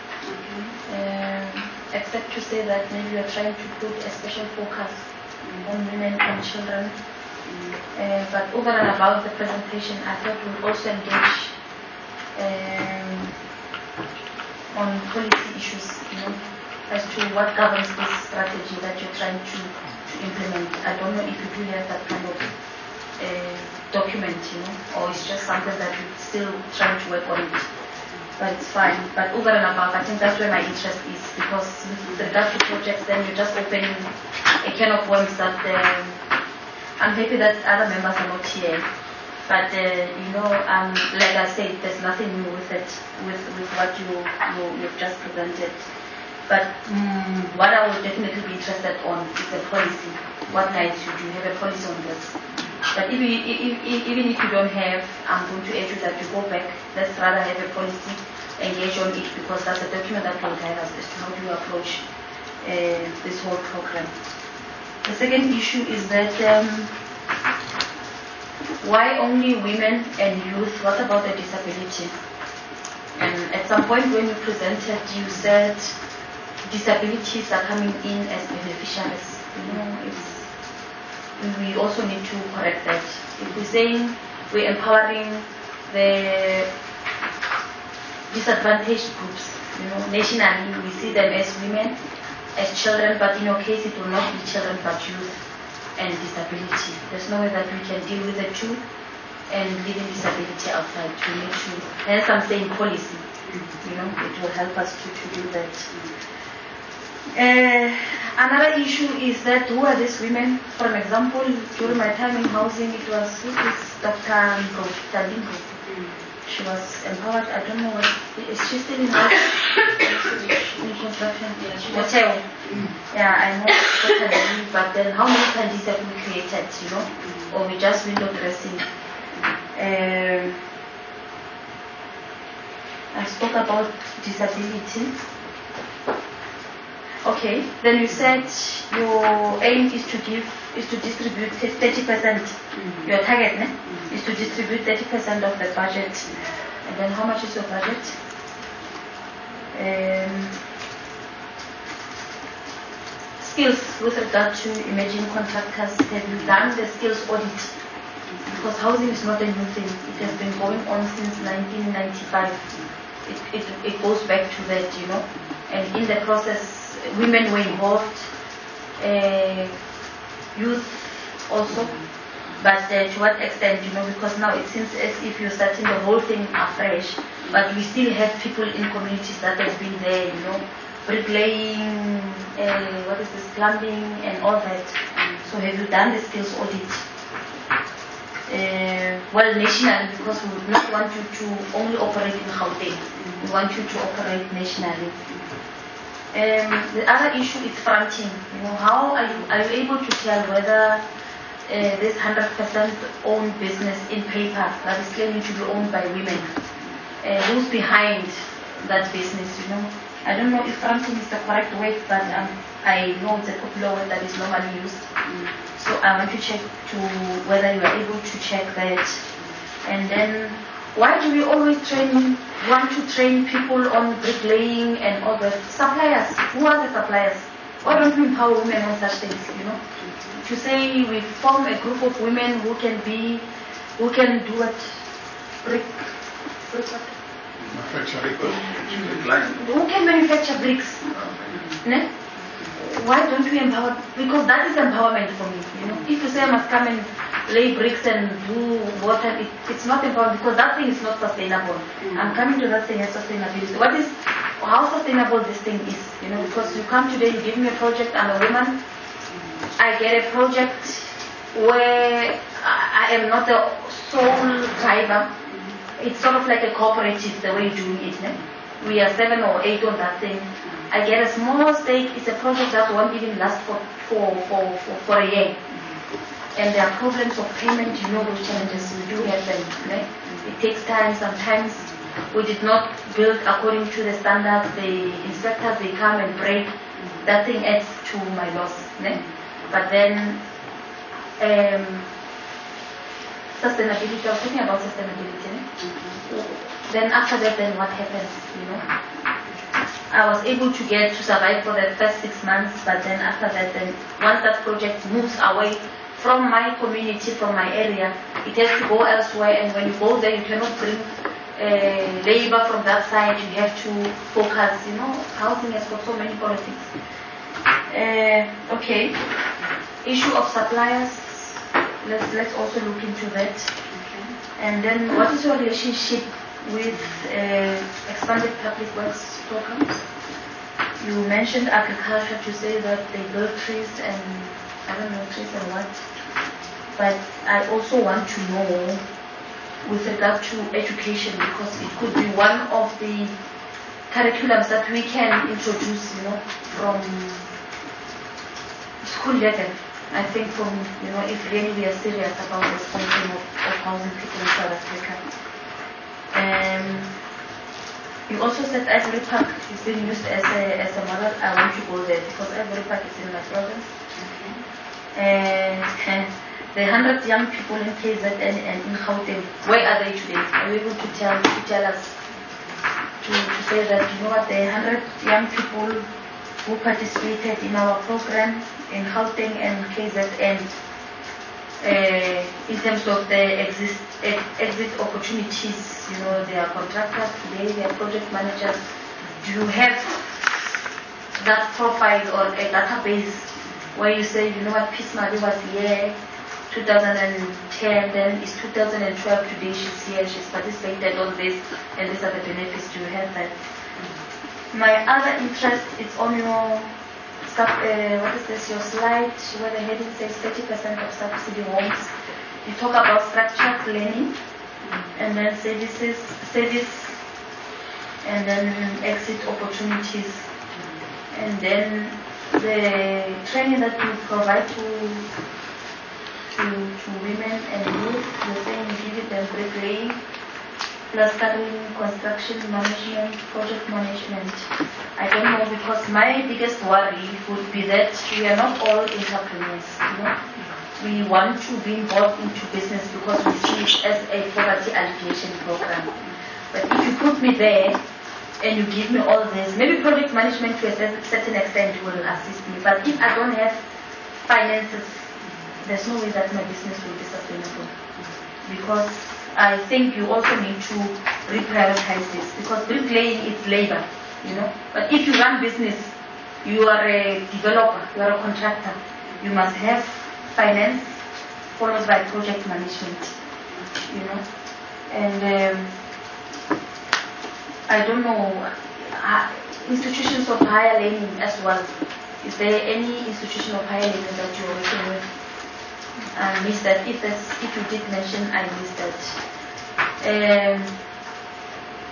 Um, except to say that maybe you're trying to put a special focus on women and children. Uh, but over and above the presentation, I thought we'll also engage um, on policy issues, you know, as to what governs this strategy that you're trying to, to implement. I don't know if you do have that kind of uh, document, you know, or it's just something that we're still trying to work on it. But it's fine. But over and above, I think that's where my interest is, because with regard to projects, then you're just opening a can of worms that um, I'm happy that other members are not here. But, uh, you know, um, like I said, there's nothing new with it, with, with what you, you, you've just presented. But um, what I would definitely be interested on is the policy. What guides you? Do you have a policy on this? But if you, if, if, even if you don't have, I'm going to urge you that you go back. Let's rather have a policy, engage on it, because that's a document that will guide us as to how do you approach uh, this whole program. The second issue is that um, why only women and youth? What about the disability? And at some point when you presented, you said disabilities are coming in as beneficiaries. You know, it's, we also need to correct that. If we're saying we're empowering the disadvantaged groups, you know, nationally we see them as women, as children, but in your case it will not be children but youth and disability. There's no way that we can deal with the two and leaving disability outside. We need to, hence I'm saying policy, you know, it will help us to, to do that. Uh, another issue is that who are these women? For example, during my time in housing, it was who is Doctor Tandingo. She was empowered. I don't know what is she still in housing? In construction? Hotel. Yeah, I know Doctor Tandingo, but then how many candies have we created? You know, or we just window dressing? Um, I spoke about disability. Okay, then you said your aim is to give, is to distribute thirty percent. Mm-hmm. Your target ne? Mm-hmm. is to distribute thirty percent of the budget. And then how much is your budget? Um, skills with regard to emerging contractors. Have you done the skills audit? Because housing is not a new thing. It has been going on since nineteen ninety-five. It, it, it goes back to that, you know. And in the process, women were involved, uh, youth also, but uh, to what extent, you know, because now it seems as if you're starting the whole thing afresh, but we still have people in communities that have been there, you know, bricklaying, uh, what is this, plumbing and all that. So have you done the skills audit? Uh, well, nationally, because we would not want you to only operate in Gauteng. We want you to operate nationally. Um, the other issue is fronting. You know, how are you, are you able to tell whether uh, this one hundred percent owned business in paper that is claiming to be owned by women, uh, who's behind that business, you know. I don't know if fronting is the correct word, but um, I know it's a popular word that is normally used. Mm. So I want to check to whether you are able to check that. And then, why do we always train, want to train people on bricklaying and all the suppliers? Who are the suppliers? Why don't we empower women on such things, you know? Mm-hmm. To say we form a group of women who can be, who can do it, brick, brick what? Manufacture Who can manufacture bricks? Ne? Why don't we empower? Because that is empowerment for me. You know, if you say I must come and lay bricks and do water, it, it's not empowerment because that thing is not sustainable. Mm-hmm. I'm coming to that thing as sustainability. What is, how sustainable this thing is? You know, because you come today, you give me a project. I'm a woman. Mm-hmm. I get a project where I, I am not the sole driver. It's sort of like a cooperative, the way you're doing it. Ne? We are seven or eight on that thing. I get a small stake. It's a project that won't even last for for, for, for, for a year. And there are problems of payment. You know those challenges. We do have them. Ne? It takes time. Sometimes we did not build according to the standards. The inspectors, they come and break. That thing adds to my loss. Ne? But then, um, sustainability, I was talking about sustainability. Mm-hmm. Then after that, then what happens, you know? I was able to get to survive for the first six months, but then after that, then once that project moves away from my community, from my area, it has to go elsewhere, and when you go there, you cannot bring uh, labor from that side, you have to focus, you know, housing has got so many politics. Uh, okay, issue of suppliers. Let's let's also look into that. Okay. And then, what is your relationship with uh, expanded public works programs? You mentioned agriculture to say that they build trees and I don't know trees and what. But I also want to know with regard to education because it could be one of the curriculums that we can introduce, you know, from school level. I think from, you know, if really we are serious about the sponsoring of, of housing people in South Africa. Um, you also said Ivory Park is being used as a, as a model. I want to go there because Ivory Park is in my province. Okay. Uh, the one hundred young people in K Z N and in Gauteng, where are they today? Are you able to tell, to tell us, to, to say that, you know what, the one hundred young people who participated in our program in Gauteng and K Z N uh, in terms of the exist, ex, exit opportunities, you know, they are contractors today, they are project managers. Do you have that profile or a database where you say, you know what, Peace Mali was here two thousand ten, then it's two thousand twelve, today she's here, she's participated on this, and these are the benefits. Do you have that? My other interest is on your, uh, what is this, your slide where the heading says thirty percent of subsidy homes. You talk about structured learning, mm-hmm. and then services, service, and then exit opportunities, mm-hmm. and then the training that you provide to to, to women and youth. You're saying you give them bricklaying, plastering, construction management, project management. I don't know, because my biggest worry would be that we are not all entrepreneurs. You know? We want to be involved into business because we see it as a poverty alleviation program. But if you put me there and you give me all this, maybe project management to a certain extent will assist me. But if I don't have finances, there's no way that my business will be sustainable. Because I think you also need to reprioritize this, because bricklaying is labor, you know. But if you run business, you are a developer, you are a contractor, you must have finance followed by project management, you know. And um, I don't know, uh, institutions of higher learning as well. Is there any institution of higher learning that you are working with? I missed that. If that's, if you did mention, I missed that. Um,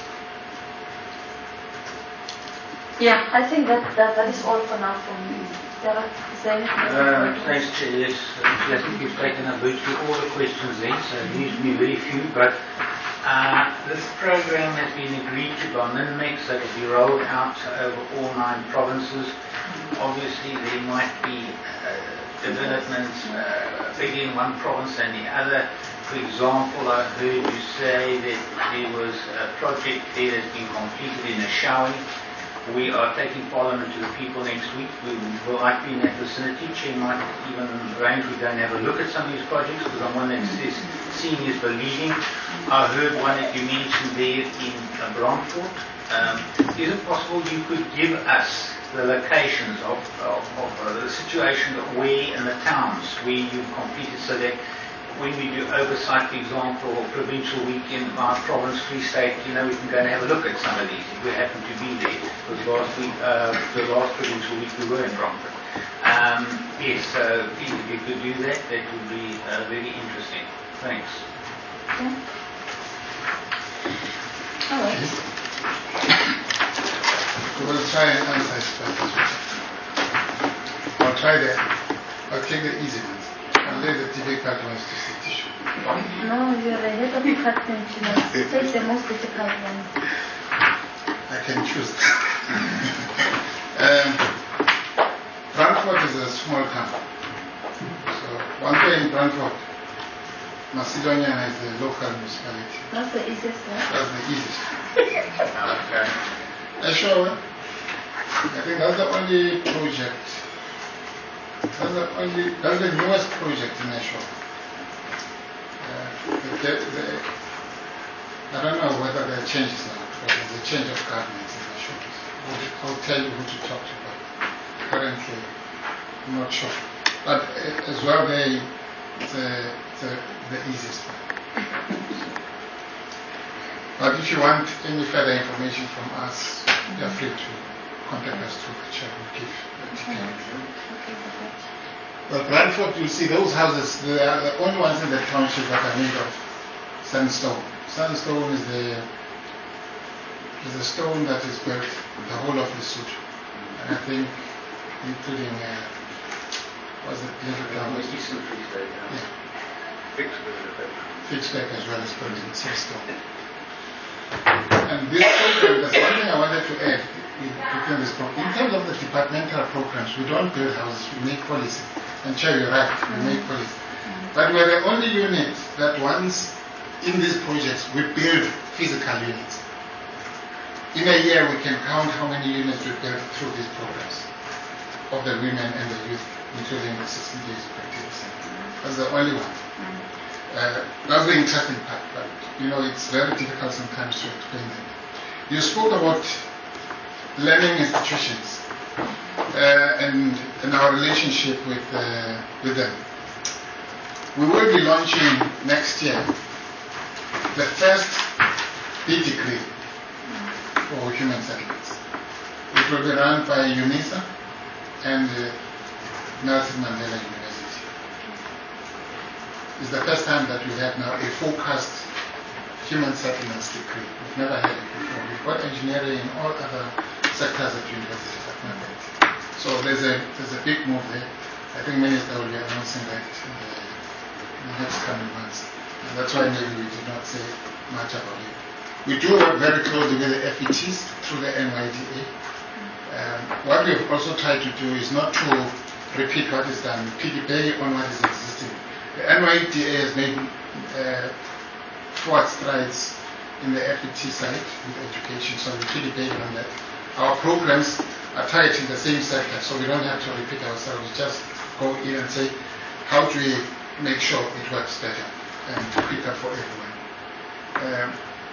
yeah, I think that, that that is all for now from me. Derek, is there anything Um, else? thanks, Chair. Yes, uh, I think you've taken up virtually all the questions then, so it needs to be very few. But uh, this program has been agreed to by Minmex that it will be rolled out over all nine provinces. Obviously, there might be uh, developments uh, bigger in one province than the other. For example, I heard you say that there was a project there that's been completed in Ashawi. We are taking Parliament to the people next week. We will likely in that vicinity. Chair might even arrange we go and have a look at some of these projects because I'm one that says seeing is believing. I heard one that you mentioned there in uh, Brantford. Um, is it possible you could give us the locations of, of, of uh, the situation where in the towns where you've completed so that when we do oversight, for example, or provincial week in our province, Free State, you know, we can go and have a look at some of these if we happen to be there. Because last week, uh, the last provincial week we were in Brantford. Um, yes, so if you could do that, that would be uh, very interesting. Thanks. Okay. All right. We'll try and answer his question. I'll try that. I'll take the easy ones. I'll leave the difficult ones to Satish. No, you're the head of department. You must take the most difficult ones. I can choose. um, Brantford is a small town. So one day in Brantford, Macedonia is the local municipality. That's the easiest one. That's the easiest. Okay. Ashawa, I think that's the only project. That's the only. That's the newest project in Ashawa. Uh, the, the, I don't know whether there are changes now, but there's a change of government in Ashawa. I'll, I'll tell you who to talk to, but currently I'm not sure. But uh, as well, they it's, a, it's a, the easiest one. But if you want any further information from us, you're free to contact us through the chat. We'll give the details. Well, Brantford, you see those houses, they are the only ones in the township that are made of sandstone. Sandstone is the is the stone that is built the whole of Lesotho. And I think including uh, what's the little town? Yeah. Fixback as well as built in sandstone. And this program, that's one thing I wanted to add within this program. In terms of the departmental programs, we don't build houses, we make policy. And Chair, you're right, we make policy. But we're the only unit that once in these projects we build physical units. In a year we can count how many units we build through these programs of the women and the youth, including the sixteen days of activity. That's the only one. Uh, that's the interesting part, but you know it's very difficult sometimes to explain that. You spoke about learning institutions uh, and, and our relationship with uh, with them. We will be launching next year the first B degree for human settlements. It will be run by UNISA and uh, Nelson Mandela University. It's the first time that we have now a focused human settlements degree. We've never had it before. We've got engineering and all other sectors at university, but not that. So there's a there's a big move there. I think Minister will be announcing that in the, in the next coming months. And that's why maybe we did not say much about it. We do work very closely with the F E Ts through the N Y D A. Um, what we've also tried to do is not to repeat what is done, piggyback on what is existing. The N Y D A has made uh, forward strides in the F E T side with education, so we piggyback on that. Our programs are targeting the same sector, so we don't have to repeat ourselves. We just go in and say, how do we make sure it works better and quicker for everyone? Um,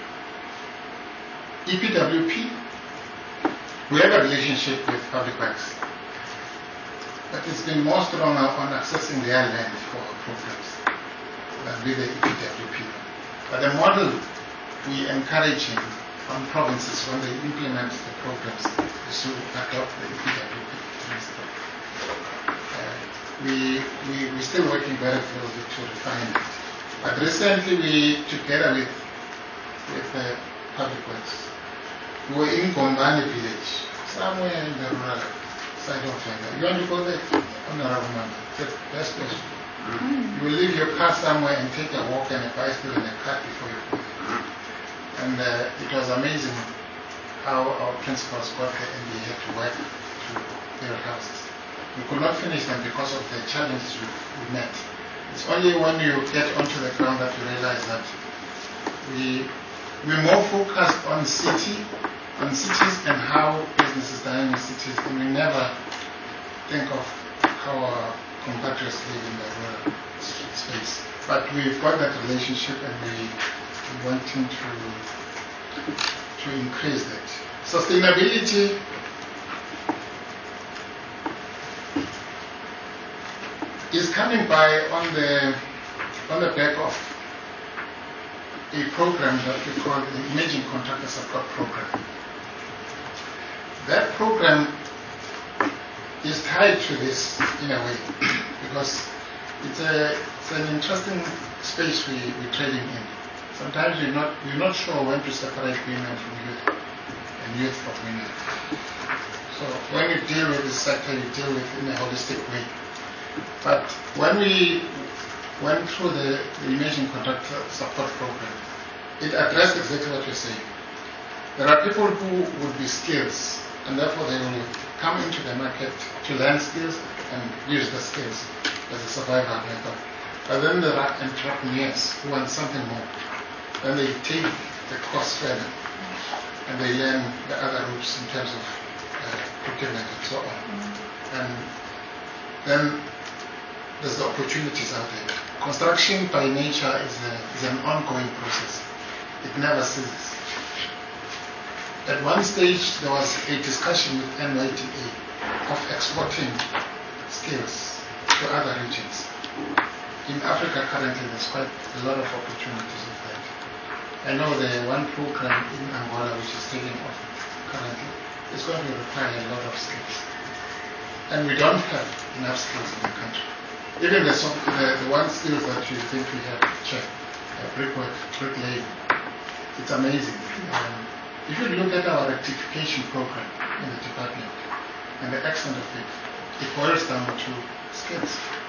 E P W P, we have a relationship with Public Works, but it's been more strong on accessing their land for our programs than with the E P W P. But the model we encouraging on provinces when they implement the programs is to adopt the E P W P principle. Uh, we, we, we're still working very closely to refine it. But recently we, together with, with uh, Public Works, we were in Gombani village, somewhere in the rural side of Venda. You want to go there? Honorable member, it's the best place to go. You will leave your car somewhere and take a walk and a bicycle and a cart before you go there. And uh, it was amazing how our principals got there and they had to work to build houses. We could not finish them because of the challenges we, we met. It's only when you get onto the ground that you realize that we, we're more focused on city, on cities and how business is done in the cities, and we never think of how our compatriots live in the rural space. But we've got that relationship and we, we're wanting to, to increase that. Sustainability is coming by on the, on the back of a program that we call the Emerging Contractor Support Program. That program is tied to this in a way because it's, a, it's an interesting space we, we're trading in. Sometimes you're not, you're not sure when to separate women from youth and youth from women. So when you deal with this sector, you deal with it in a holistic way. But when we went through the, the Emerging Contractor Support Program, it addressed exactly what you're saying. There are people who would be skills, and therefore they will come into the market to learn skills and use the skills as a survival method. But then there are entrepreneurs who want something more. Then they take the course further and they learn the other routes in terms of uh, procurement and so on. And then there's the opportunities out there. Construction by nature is, a, is an ongoing process. It never ceases. At one stage, there was a discussion with N Y T A of exporting skills to other regions. In Africa currently, there's quite a lot of opportunities of that. I know the one program in Angola which is taking off currently is going to require a lot of skills. And we don't have enough skills in the country. Even the, the, the one skills that you think we have, check, uh, brickwork, bricklaying, it's amazing. Um, if you look at our rectification program in the department and the extent of it, it boils down to skills.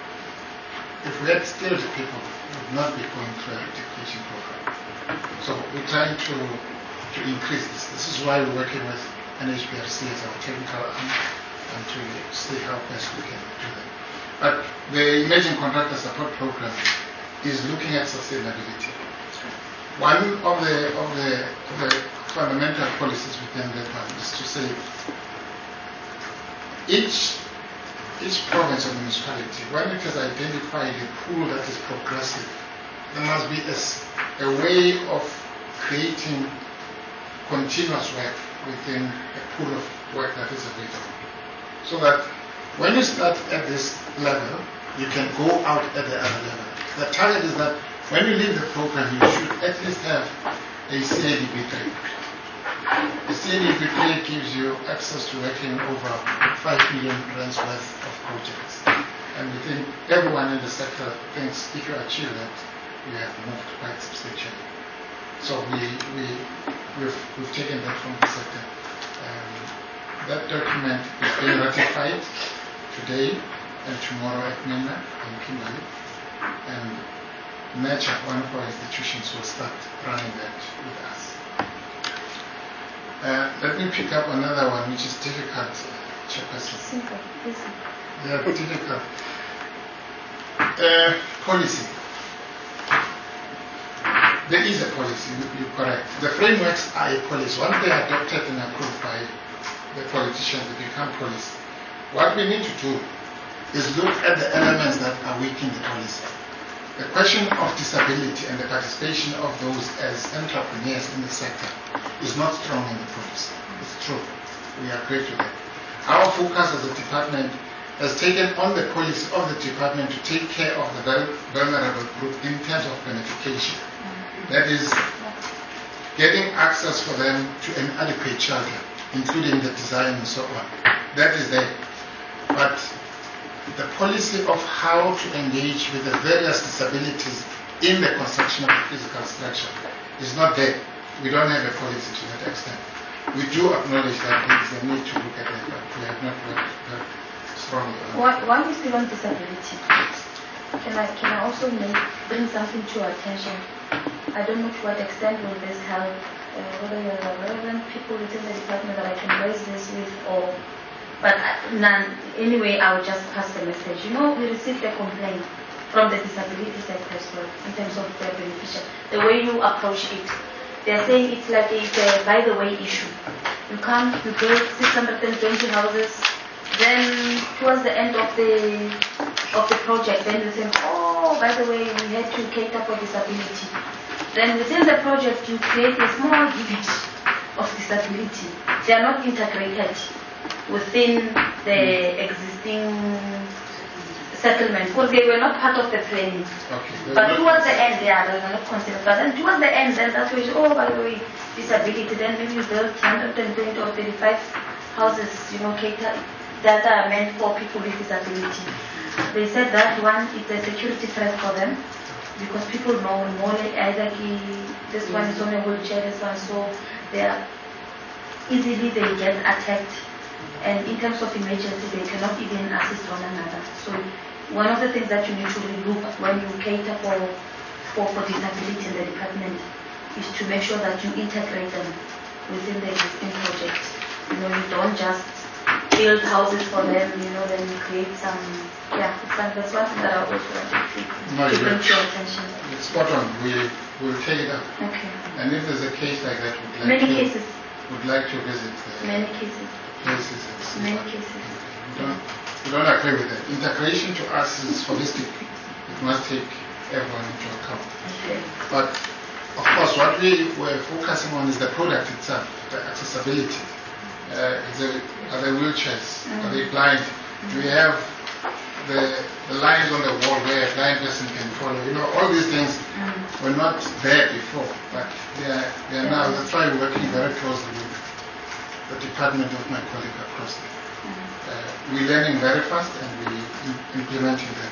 If we had skilled people, we would not be going through a rectification program. So we're trying to, to increase this. This is why we're working with N H B R C as our technical arm and to see how best we can do that. But the Emerging Contractor Support Program is looking at sustainability. One of the, of the, of the fundamental policies within that one is to say each, each province or municipality, when it has identified a pool that is progressive, there must be a, a way of creating continuous work within a pool of work that is available. So that when you start at this level, you can go out at the other level. The target is that when you leave the program, you should at least have a C A D B three. The C A D B three gives you access to working over five million rands worth of projects. And we think everyone in the sector thinks if you achieve that, you have moved quite substantially. So we, we, we've, we've taken that from the sector. Um, that document is being ratified today and tomorrow at MENA in Kimberley. And Nature, one of our institutions, will start running that with us. Uh, let me pick up another one which is difficult, Chairperson. Simple, easy. Yeah, difficult. Uh, policy. There is a policy, you're correct. The frameworks are a policy. Once they are adopted and approved by the politicians, they become policy. What we need to do is look at the elements that are weak in the policy. The question of disability and the participation of those as entrepreneurs in the sector is not strong in the policy. It's true. We agree to that. Our focus as a department has taken on the policy of the department to take care of the vulnerable group in terms of beneficiation. That is, getting access for them to an adequate shelter, including the design and so on. That is there. But the policy of how to engage with the various disabilities in the construction of the physical structure is not there. We don't have a policy to that extent. we do acknowledge that there is a need to look at it, but we have not worked that strongly on it. Why, why we still on disability? Can I can I also make, bring something to your attention? I don't know to what extent will this help, uh, whether you are relevant people within the department that I can raise this with, or but uh, none. Anyway, I will just pass the message. You know, we received a complaint from the disability sector as well in terms of the beneficial. The way you approach it, they are saying it's like it's a by the way issue. You come, you build six hundred twenty houses, then towards the end of the of the project, then you think, oh, by the way, we had to cater for disability. Then within the project, you create a small unit of disability. They are not integrated within the existing settlement because they were not part of the planning. Okay. But towards the end, they are, they are not considered. But then towards the end, then that's where you say, oh, by the way, disability. Then maybe you build one hundred twenty or thirty-five houses, you know, cater that are meant for people with disability. They said that one is a security threat for them because people know more either this one is on a wheelchair, this one, so they are easily they get attacked, and in terms of emergency they cannot even assist one another. So one of the things that you need to look when you cater for for, for disability in the department is to make sure that you integrate them within the existing project. You know, you don't just build houses for them, you know, then you create some, yeah, it's like, that's one thing that I also want to, No, to bring you're- to your attention. It's spot on. We will take it up. Okay. And if there's a case like that, would like Many to cases, would like to visit the many cases, places and see many what- cases. We don't, we don't agree with that. Integration to us is holistic. It must take everyone into account. Okay. But of course, what we were focusing on is the product itself, the accessibility. Uh, is it, are they wheelchairs? Are they blind? Do we have the, the lines on the wall where a blind person can follow? You know, all these things were not there before, but they are, they are now. That's why we're working very closely with the department of my colleague across there. Uh, we're learning very fast and we're implementing that.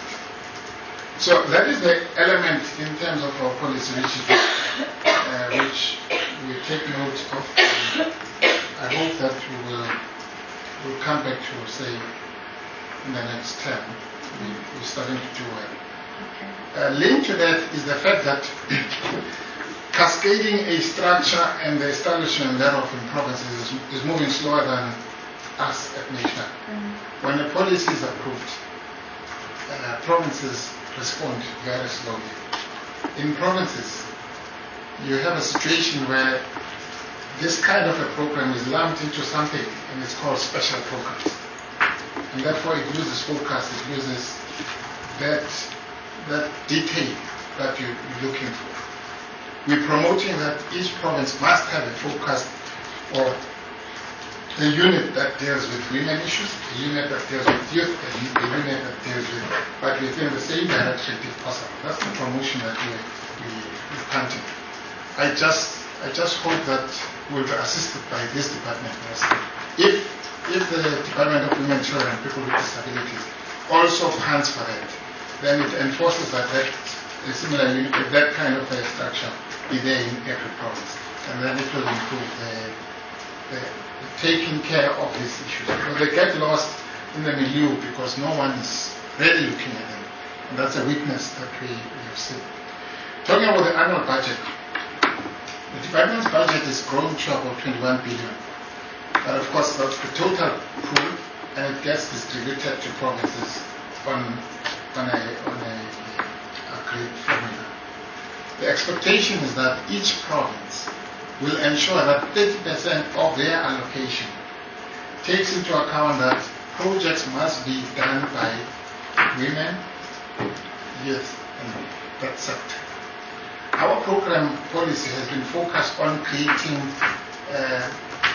So that is the element in terms of our policy which, is, uh, which we take note of. And I hope that we will will come back to say in the next term we, we're starting to do well. Uh, linked to that is the fact that cascading a structure and the establishment thereof in provinces is, is moving slower than us at national. Mm-hmm. When a policy is approved, uh, provinces respond very slowly. In provinces, you have a situation where this kind of a program is lumped into something and it's called special programs. And therefore it loses focus, it loses that, that detail that you, you're looking for. We're promoting that each province must have a focus or a unit that deals with women issues, a unit that deals with youth, a unit that deals with, but within the same direction if possible. That's the promotion that we, we, we're planting. I just, I just hope that we'll be assisted by this department. If, if the Department of Women, Children and People with Disabilities also funds for that, then it enforces that, that a similar unit, that kind of a structure be there in every province. And then it will improve the, the, the taking care of these issues. Because they get lost in the milieu because no one is really looking at them. And that's a weakness that we, we have seen. Talking about the annual budget, the department's budget is grown to about twenty-one billion. But of course, that's the total pool, and it gets distributed to provinces on, on a, on a, a agreed formula. The expectation is that each province will ensure that thirty percent of their allocation takes into account that projects must be done by women, youth, and that sector. Our program policy has been focused on creating uh,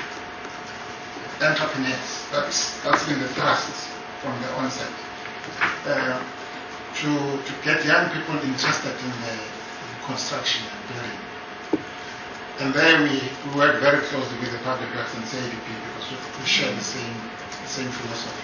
entrepreneurs. That's, that's been the thrust from the onset. Uh, to, to get young people interested in the in construction and building. And there we, we work very closely with the public works and C I D P because we, we share the same, the same philosophy.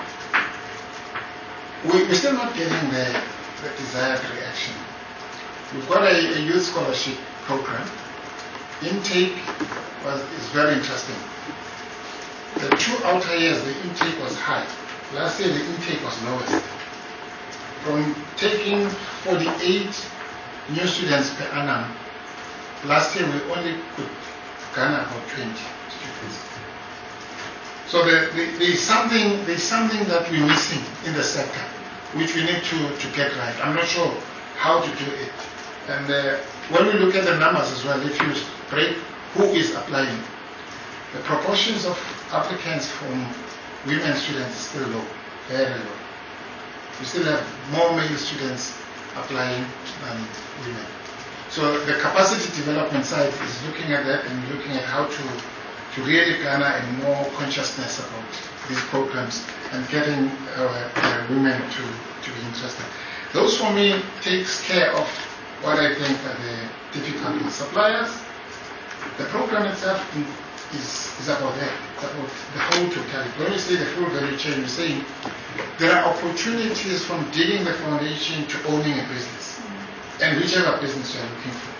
We, we're still not getting the, the desired reaction. We've got a, a youth scholarship program. Intake was is very interesting. The two outer years, the intake was high. Last year, the intake was lowest. From taking forty-eight new students per annum, last year we only could garner about twenty students. So there, there, there is something, there is something that we're missing in the sector, which we need to, to get right. I'm not sure how to do it. And uh, when we look at the numbers as well, if you break who is applying, the proportions of applicants from women students is still low, very low. We still have more male students applying than women. So the capacity development side is looking at that and looking at how to, to really garner a more consciousness about these programs and getting our, our women to, to be interested. Those for me takes care of what I think are the difficulties. Suppliers, the program itself is, is about that. It's about the whole totality. When we say the full value chain, we're saying there are opportunities from digging the foundation to owning a business, and whichever business you're looking for.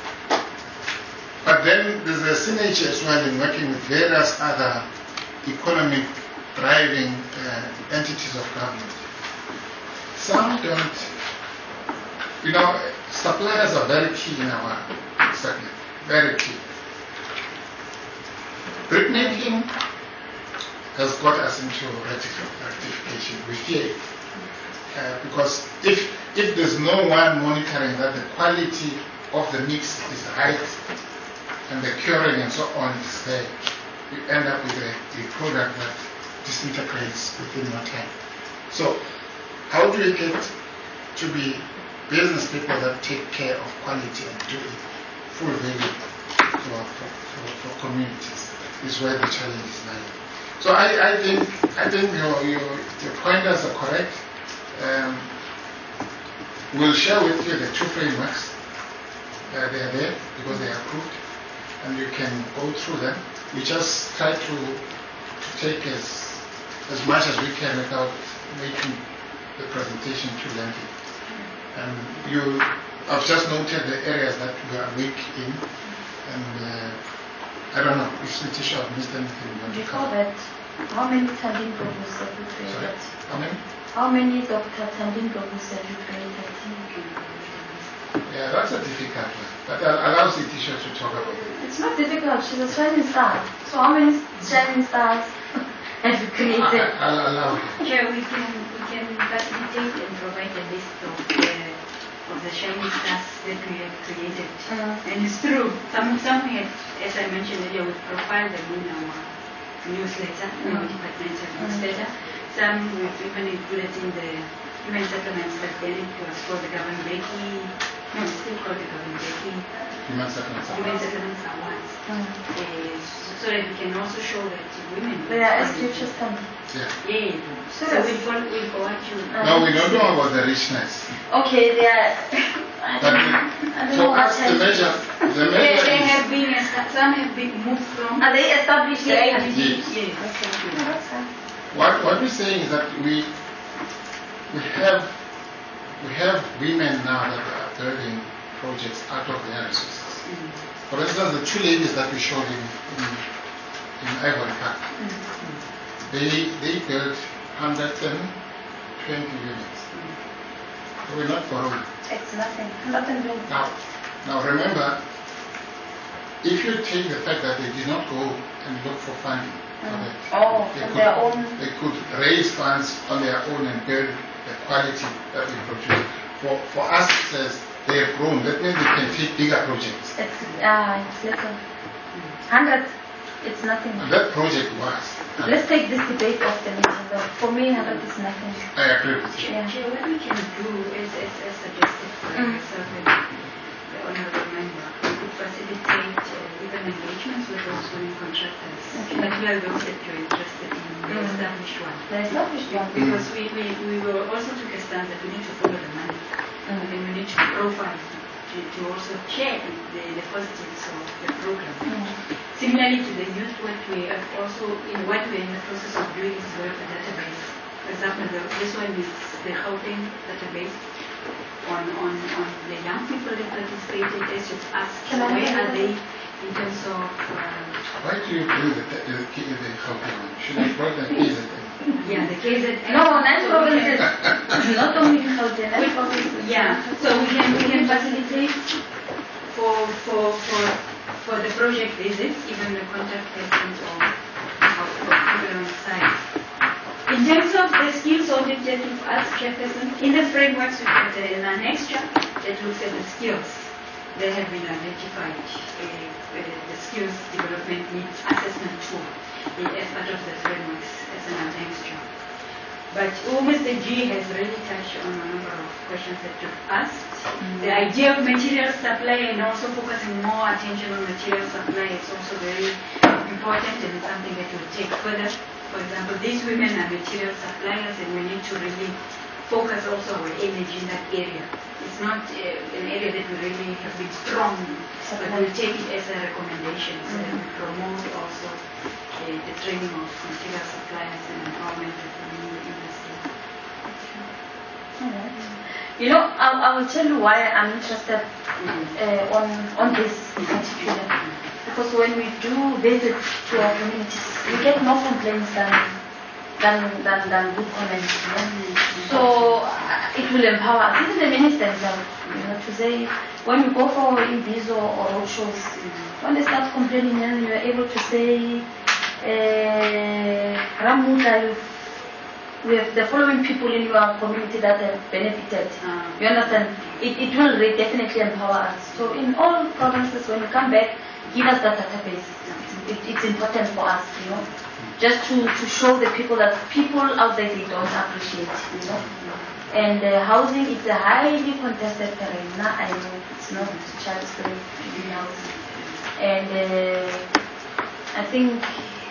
But then there's a synergy as well in working with various other economic driving uh, entities of government. Some don't, you know, suppliers are very key in our segment, very key. Brickmaking has got us into rectification. We fear it. Uh, because if if there's no one monitoring that the quality of the mix is right and the curing and so on is there, you end up with a, a product that disintegrates within no time. So how do we get to be business people that take care of quality and do it full value for, for, for, for communities is where the challenge is lying. So I, I think I think your, your, your pointers are correct. Um, we'll share with you the two frameworks. Uh, they are there because they are approved, and you can go through them. We just try to, to take as as much as we can without making the presentation too lengthy. And you, I've just noted the areas that we are weak in, and uh, I don't know if Letitia have missed anything. Before that, how many Tandin programs have you created? How many? How many Doctor Tandin programs have you created? Yeah, that's a difficult one. But I'll allow Letitia to talk about it. It's not difficult. She's a shining star. So how many shining stars have you created? I, I'll allow her. Chair, we can we can facilitate and provide a list of the of the shining stars that we have created. Mm. And it's true. Some some we had, as I mentioned earlier, we profile them in our newsletter, in our departmental Mm. newsletter. Some we've even included in the human settlements that then it was called the Gavambeki, no, it's still called the Gavambeki Human settlements. Human Settlements Awards. Mm. Uh, so that we can also show that women. They are as futures coming. Yeah. Yeah. So we'll go, we'll go at you. No, we don't know about the richness. Okay, they are. I But don't know. I don't so know what us, the measure, the They, measure they is, have been, esta- some have been moved from. Are they established the there? I D G. Yes. Yes. No, that's fine. what, what we're saying is that we, we have, we have women now that are building projects out of their resources. Mm. For instance, the two ladies that we showed in, in, in Ivory Park, they, they built one hundred twenty units. They were not borrowing. It's nothing. Nothing doing. Now, now remember, if you take the fact that they did not go and look for funding for Mm. that, Oh, they from could, their own. they could raise funds on their own and build the quality that we produce. For, for us, it says they have grown. That means they can take bigger projects. It's ah, it's little. Hundred. It's nothing. And that project was. Let's take this debate off the meeting. Though. For me, hundred is nothing. I agree with you. Yeah. Chair, what we can do is, as, as suggested by Mm. myself and the honourable member, we could facilitate uh, even engagements with those women contractors, Okay. particularly those that you're interested in, the Mm. established one. The established one. Because we, we, we were also took a stand that we need to follow the money. Mm. And we need to profile, to, to also share the, the positives of the program. Mm. Similarly to the youth, what we are also, in what we're in the process of doing is work a database. For example, the, this one is the Gauteng database. on, on, on the young people that participated, as you've asked, Can I where have are a- they in terms of... Uh, Why do you bring the, the, the, the Gauteng one? Should I brought the K Z N? yeah, the K Z N. No, nine So we provinces. can- Not only in Gauteng, nine provinces. Yeah, so we can, we can facilitate for, for, for, for the project visits, even the contact persons or, or for people on site. In terms of the skills audit that you've asked, Chairperson, in the frameworks we've got an annex that looks at the skills that have been identified, uh, uh, the skills development needs assessment tool in, as part of the frameworks as an annex. But Mister G has really touched on a number of questions that you've asked. Mm-hmm. The idea of material supply and also focusing more attention on material supply is also very important and it's something that we'll take further. For example, these women are material suppliers and we need to really focus also our energy in that area. It's not uh, an area that we really have been strong in, but we'll take it as a recommendation so that we promote also uh, the training of material suppliers and empowerment of women in the industry. Alright. You know, I, I will tell you why I'm interested uh, on on this in particular. Because when we do visit to our communities, we get more complaints than than than, than good comments. You know? So uh, it will empower us. Even the minister himself, you know, to say when you go for Ibizo or roadshows, when they start complaining, then you are able to say, uh, Ramuta, we have the following people in your community that have benefited. Uh, you understand? It, it will really definitely empower us. So in all provinces, when you come back, give us that database. It, it's important for us, you know, just to, to show the people that people out there, they don't appreciate, you know. And uh, housing is a highly contested terrain. Now I know it's not child's play to be housing. And uh, I think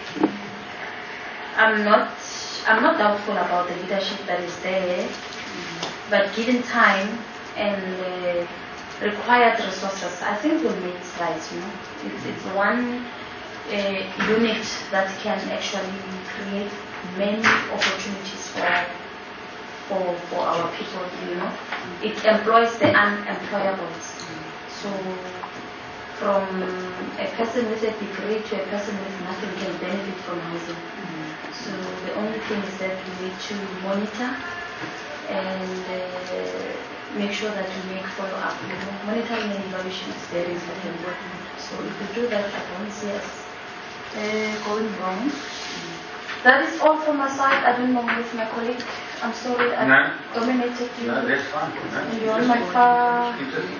I'm not I'm not doubtful about the leadership that is there, but given time and uh, required resources, I think we'll make strides, you know. It's, it's one uh, unit that can actually create many opportunities for, for, for our people, you know. It employs the unemployables. So from a person with a degree to a person with nothing can benefit from housing. So the only thing is that we need to monitor and uh, make sure that we make follow-up. You know, monitoring and evaluation is very important. So if we do that, I don't see us uh, going wrong. That is all from my side. I don't know with my colleague. I'm sorry I no. dominated you. No, that's fine. No. And you're on my far.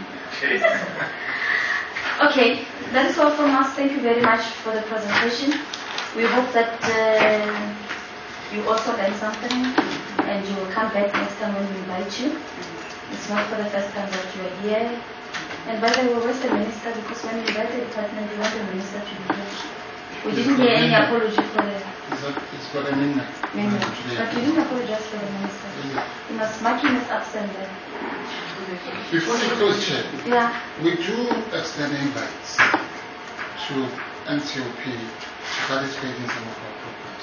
Okay, that is all from us. Thank you very much for the presentation. We hope that uh, you also learned something and you will come back next time when we invite you. It's not for the first time that you are here. And by the way, where's the minister? Because when we invited the department, we want the minister to be here. We didn't hear any apology for the It's got a midnight. minister. But we didn't apologize for the minister. We must mark him as absent there. Before you close, Chair, Yeah. we do extend invites to N C O P to participate in some of our programs.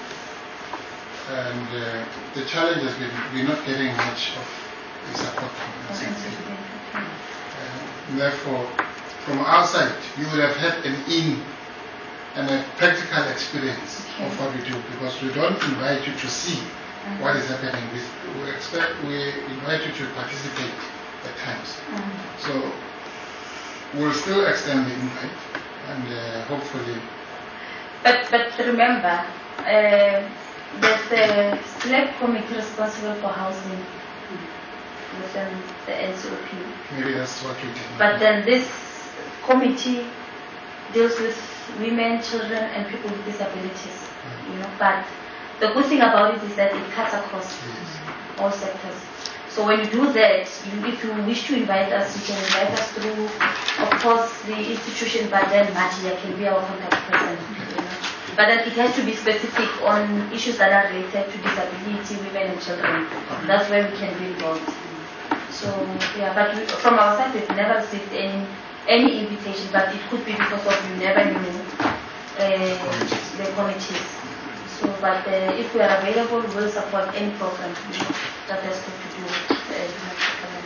And uh, the challenge has been we're not getting much of the support from N C O P. Uh, therefore, from our side, you will have had an in and a practical experience okay. of what we do, because we don't invite you to see mm-hmm. what is happening. We, we expect we invite you to participate at times. Mm-hmm. So we'll still extend the invite, and uh, hopefully. But but remember, uh, there's the select committee responsible for housing mm-hmm. within the N C O P. Maybe that's what we did. But then this committee deals with women, children, and people with disabilities. Mm-hmm. You know, but the good thing about it is that it cuts across yes. all sectors. So when you do that, you, if you wish to invite us, you can invite us through, of course, the institution, but then Magia can be our contact person. You know? But then it has to be specific on issues that are related to disability, women, and children. Mm-hmm. That's where we can be involved. Mm-hmm. So, yeah, but we, from our side, we've never received any any invitation, but it could be because of you never knew uh, the committees. So, but uh, if we are available, we'll support any program you know, that has to do with uh,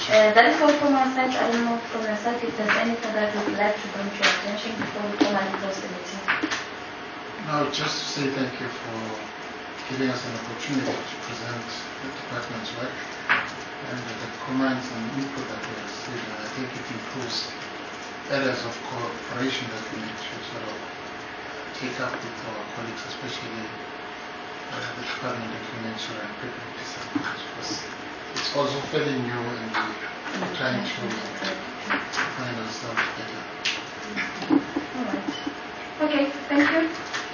Uh, that is all from my side. I don't know from your side if there's anything that you would like to bring to your attention before we formally close the meeting. No, just to say thank you for giving us an opportunity to present the department's work and the comments and input that we received. And I think it improves areas of cooperation that we need to sort of take up with our colleagues, especially uh, the Department of Human Social and People with Disabilities, because it's also fairly new and we're trying to find ourselves better. All right. Okay, thank you.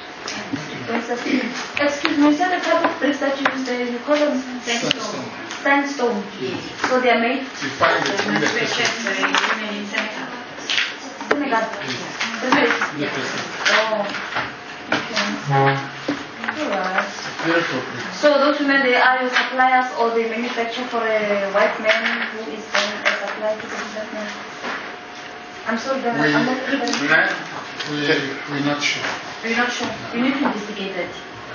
Excuse me, is that the type of bricks that you use there? You call them Sandstone. Sandstone. Yes. So they are made You find it in the Which prison. is the women in Senegal. Senegal. The prison. Oh. Okay. Alright. Beautiful bricks. So those women, they are your suppliers or they manufacture for a white man who is then a supplier to the businessman? I'm sorry, that We, I'm not clear. we, we're not sure. You're not sure. You need to investigate that.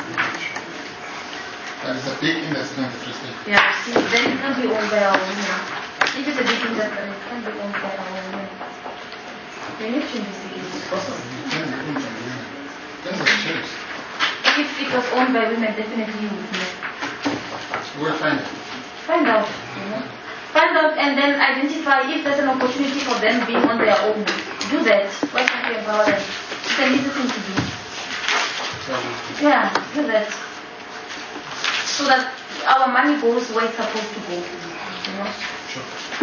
That is a big industry in the prison. Yeah, see, then it can't be owned by our women. If it's a big industry, it can't be owned by our women. You need to investigate it also. It can be owned by women. Then we're changed. If it was owned by women, definitely you would know. We'll find it. Find out, you know. Find out and then identify if there's an opportunity for them being on their own. Do that. Why can't you empower them? It's an easy thing to do. Yeah, do that. So that our money goes where it's supposed to go. You know? Sure.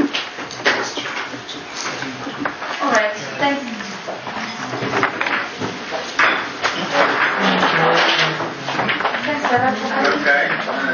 All right. Thank you. Thanks, Sarah. Okay.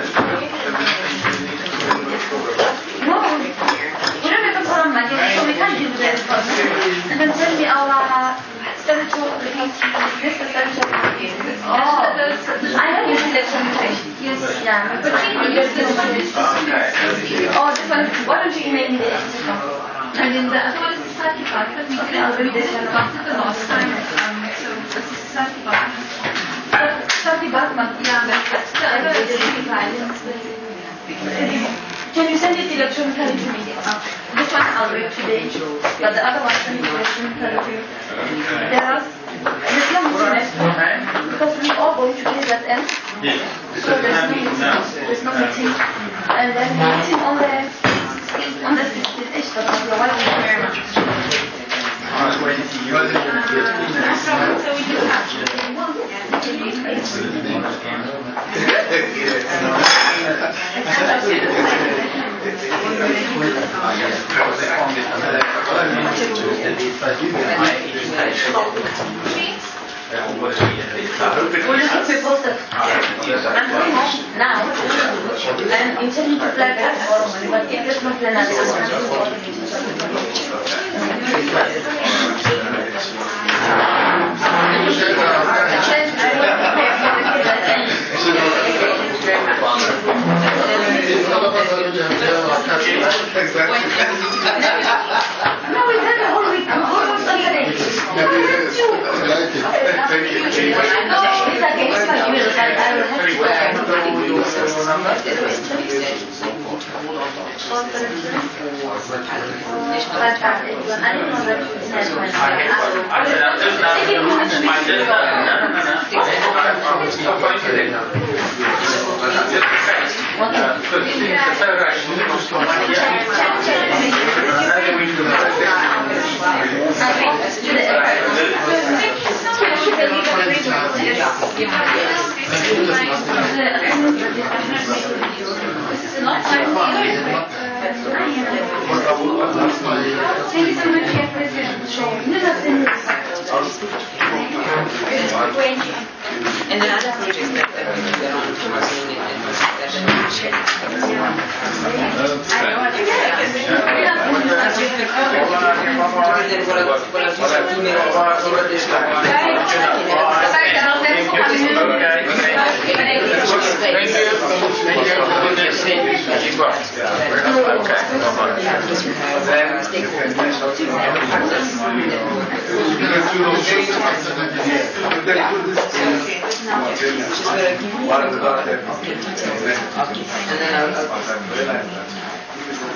No, we don't have a problem, my dear, so we can't give that problem. You can send me our spiritual this is spiritual Oh, I know you did that conversation. Yes, yeah. But keep me this one. Oh, this one. Why don't you email me the extra? And then the other one is the certificate. Let me okay, I'll read this one. After the last time, um, so this is certificate. Certificate, yeah, that's the other is can you send it electronically to me? Okay. This one I'll read today, but the other one send it electronically to you. There are, there's no meeting because we all going to place that end. So there's no meeting. There's no meeting. And then the meeting on the on the sixteenth, but your wife is very much. So we do have We're looking for posted. I'm going home now and intending to plan that tomorrow morning, but if there's no plan, I'll No, we had the whole week. I'm almost Saturday. Thank you. It's okay. It's like you will, but I will have to And then other projects that we're on to Martini and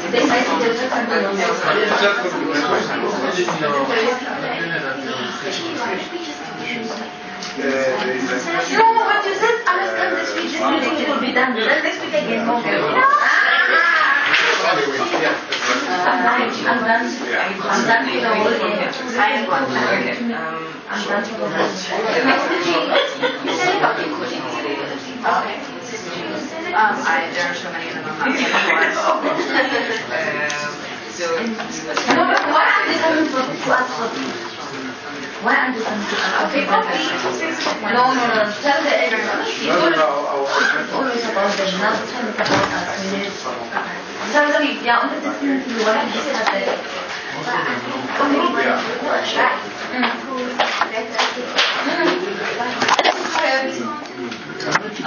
They might be able to continue. No, what you said, understand this week, this meeting it will be done. Then next week again, more. I'm done. I'm done. I'm done for the whole year. I am one. I'm done for the whole year. Um, I, there are so many of them. I'm not So, no, but why are they coming to us for Why are they coming to us? Okay, okay. No, no, no. Tell the everyone. It's always, it's always about them. Now tell us about us. Tell them, yeah, und das ist, wie wollen die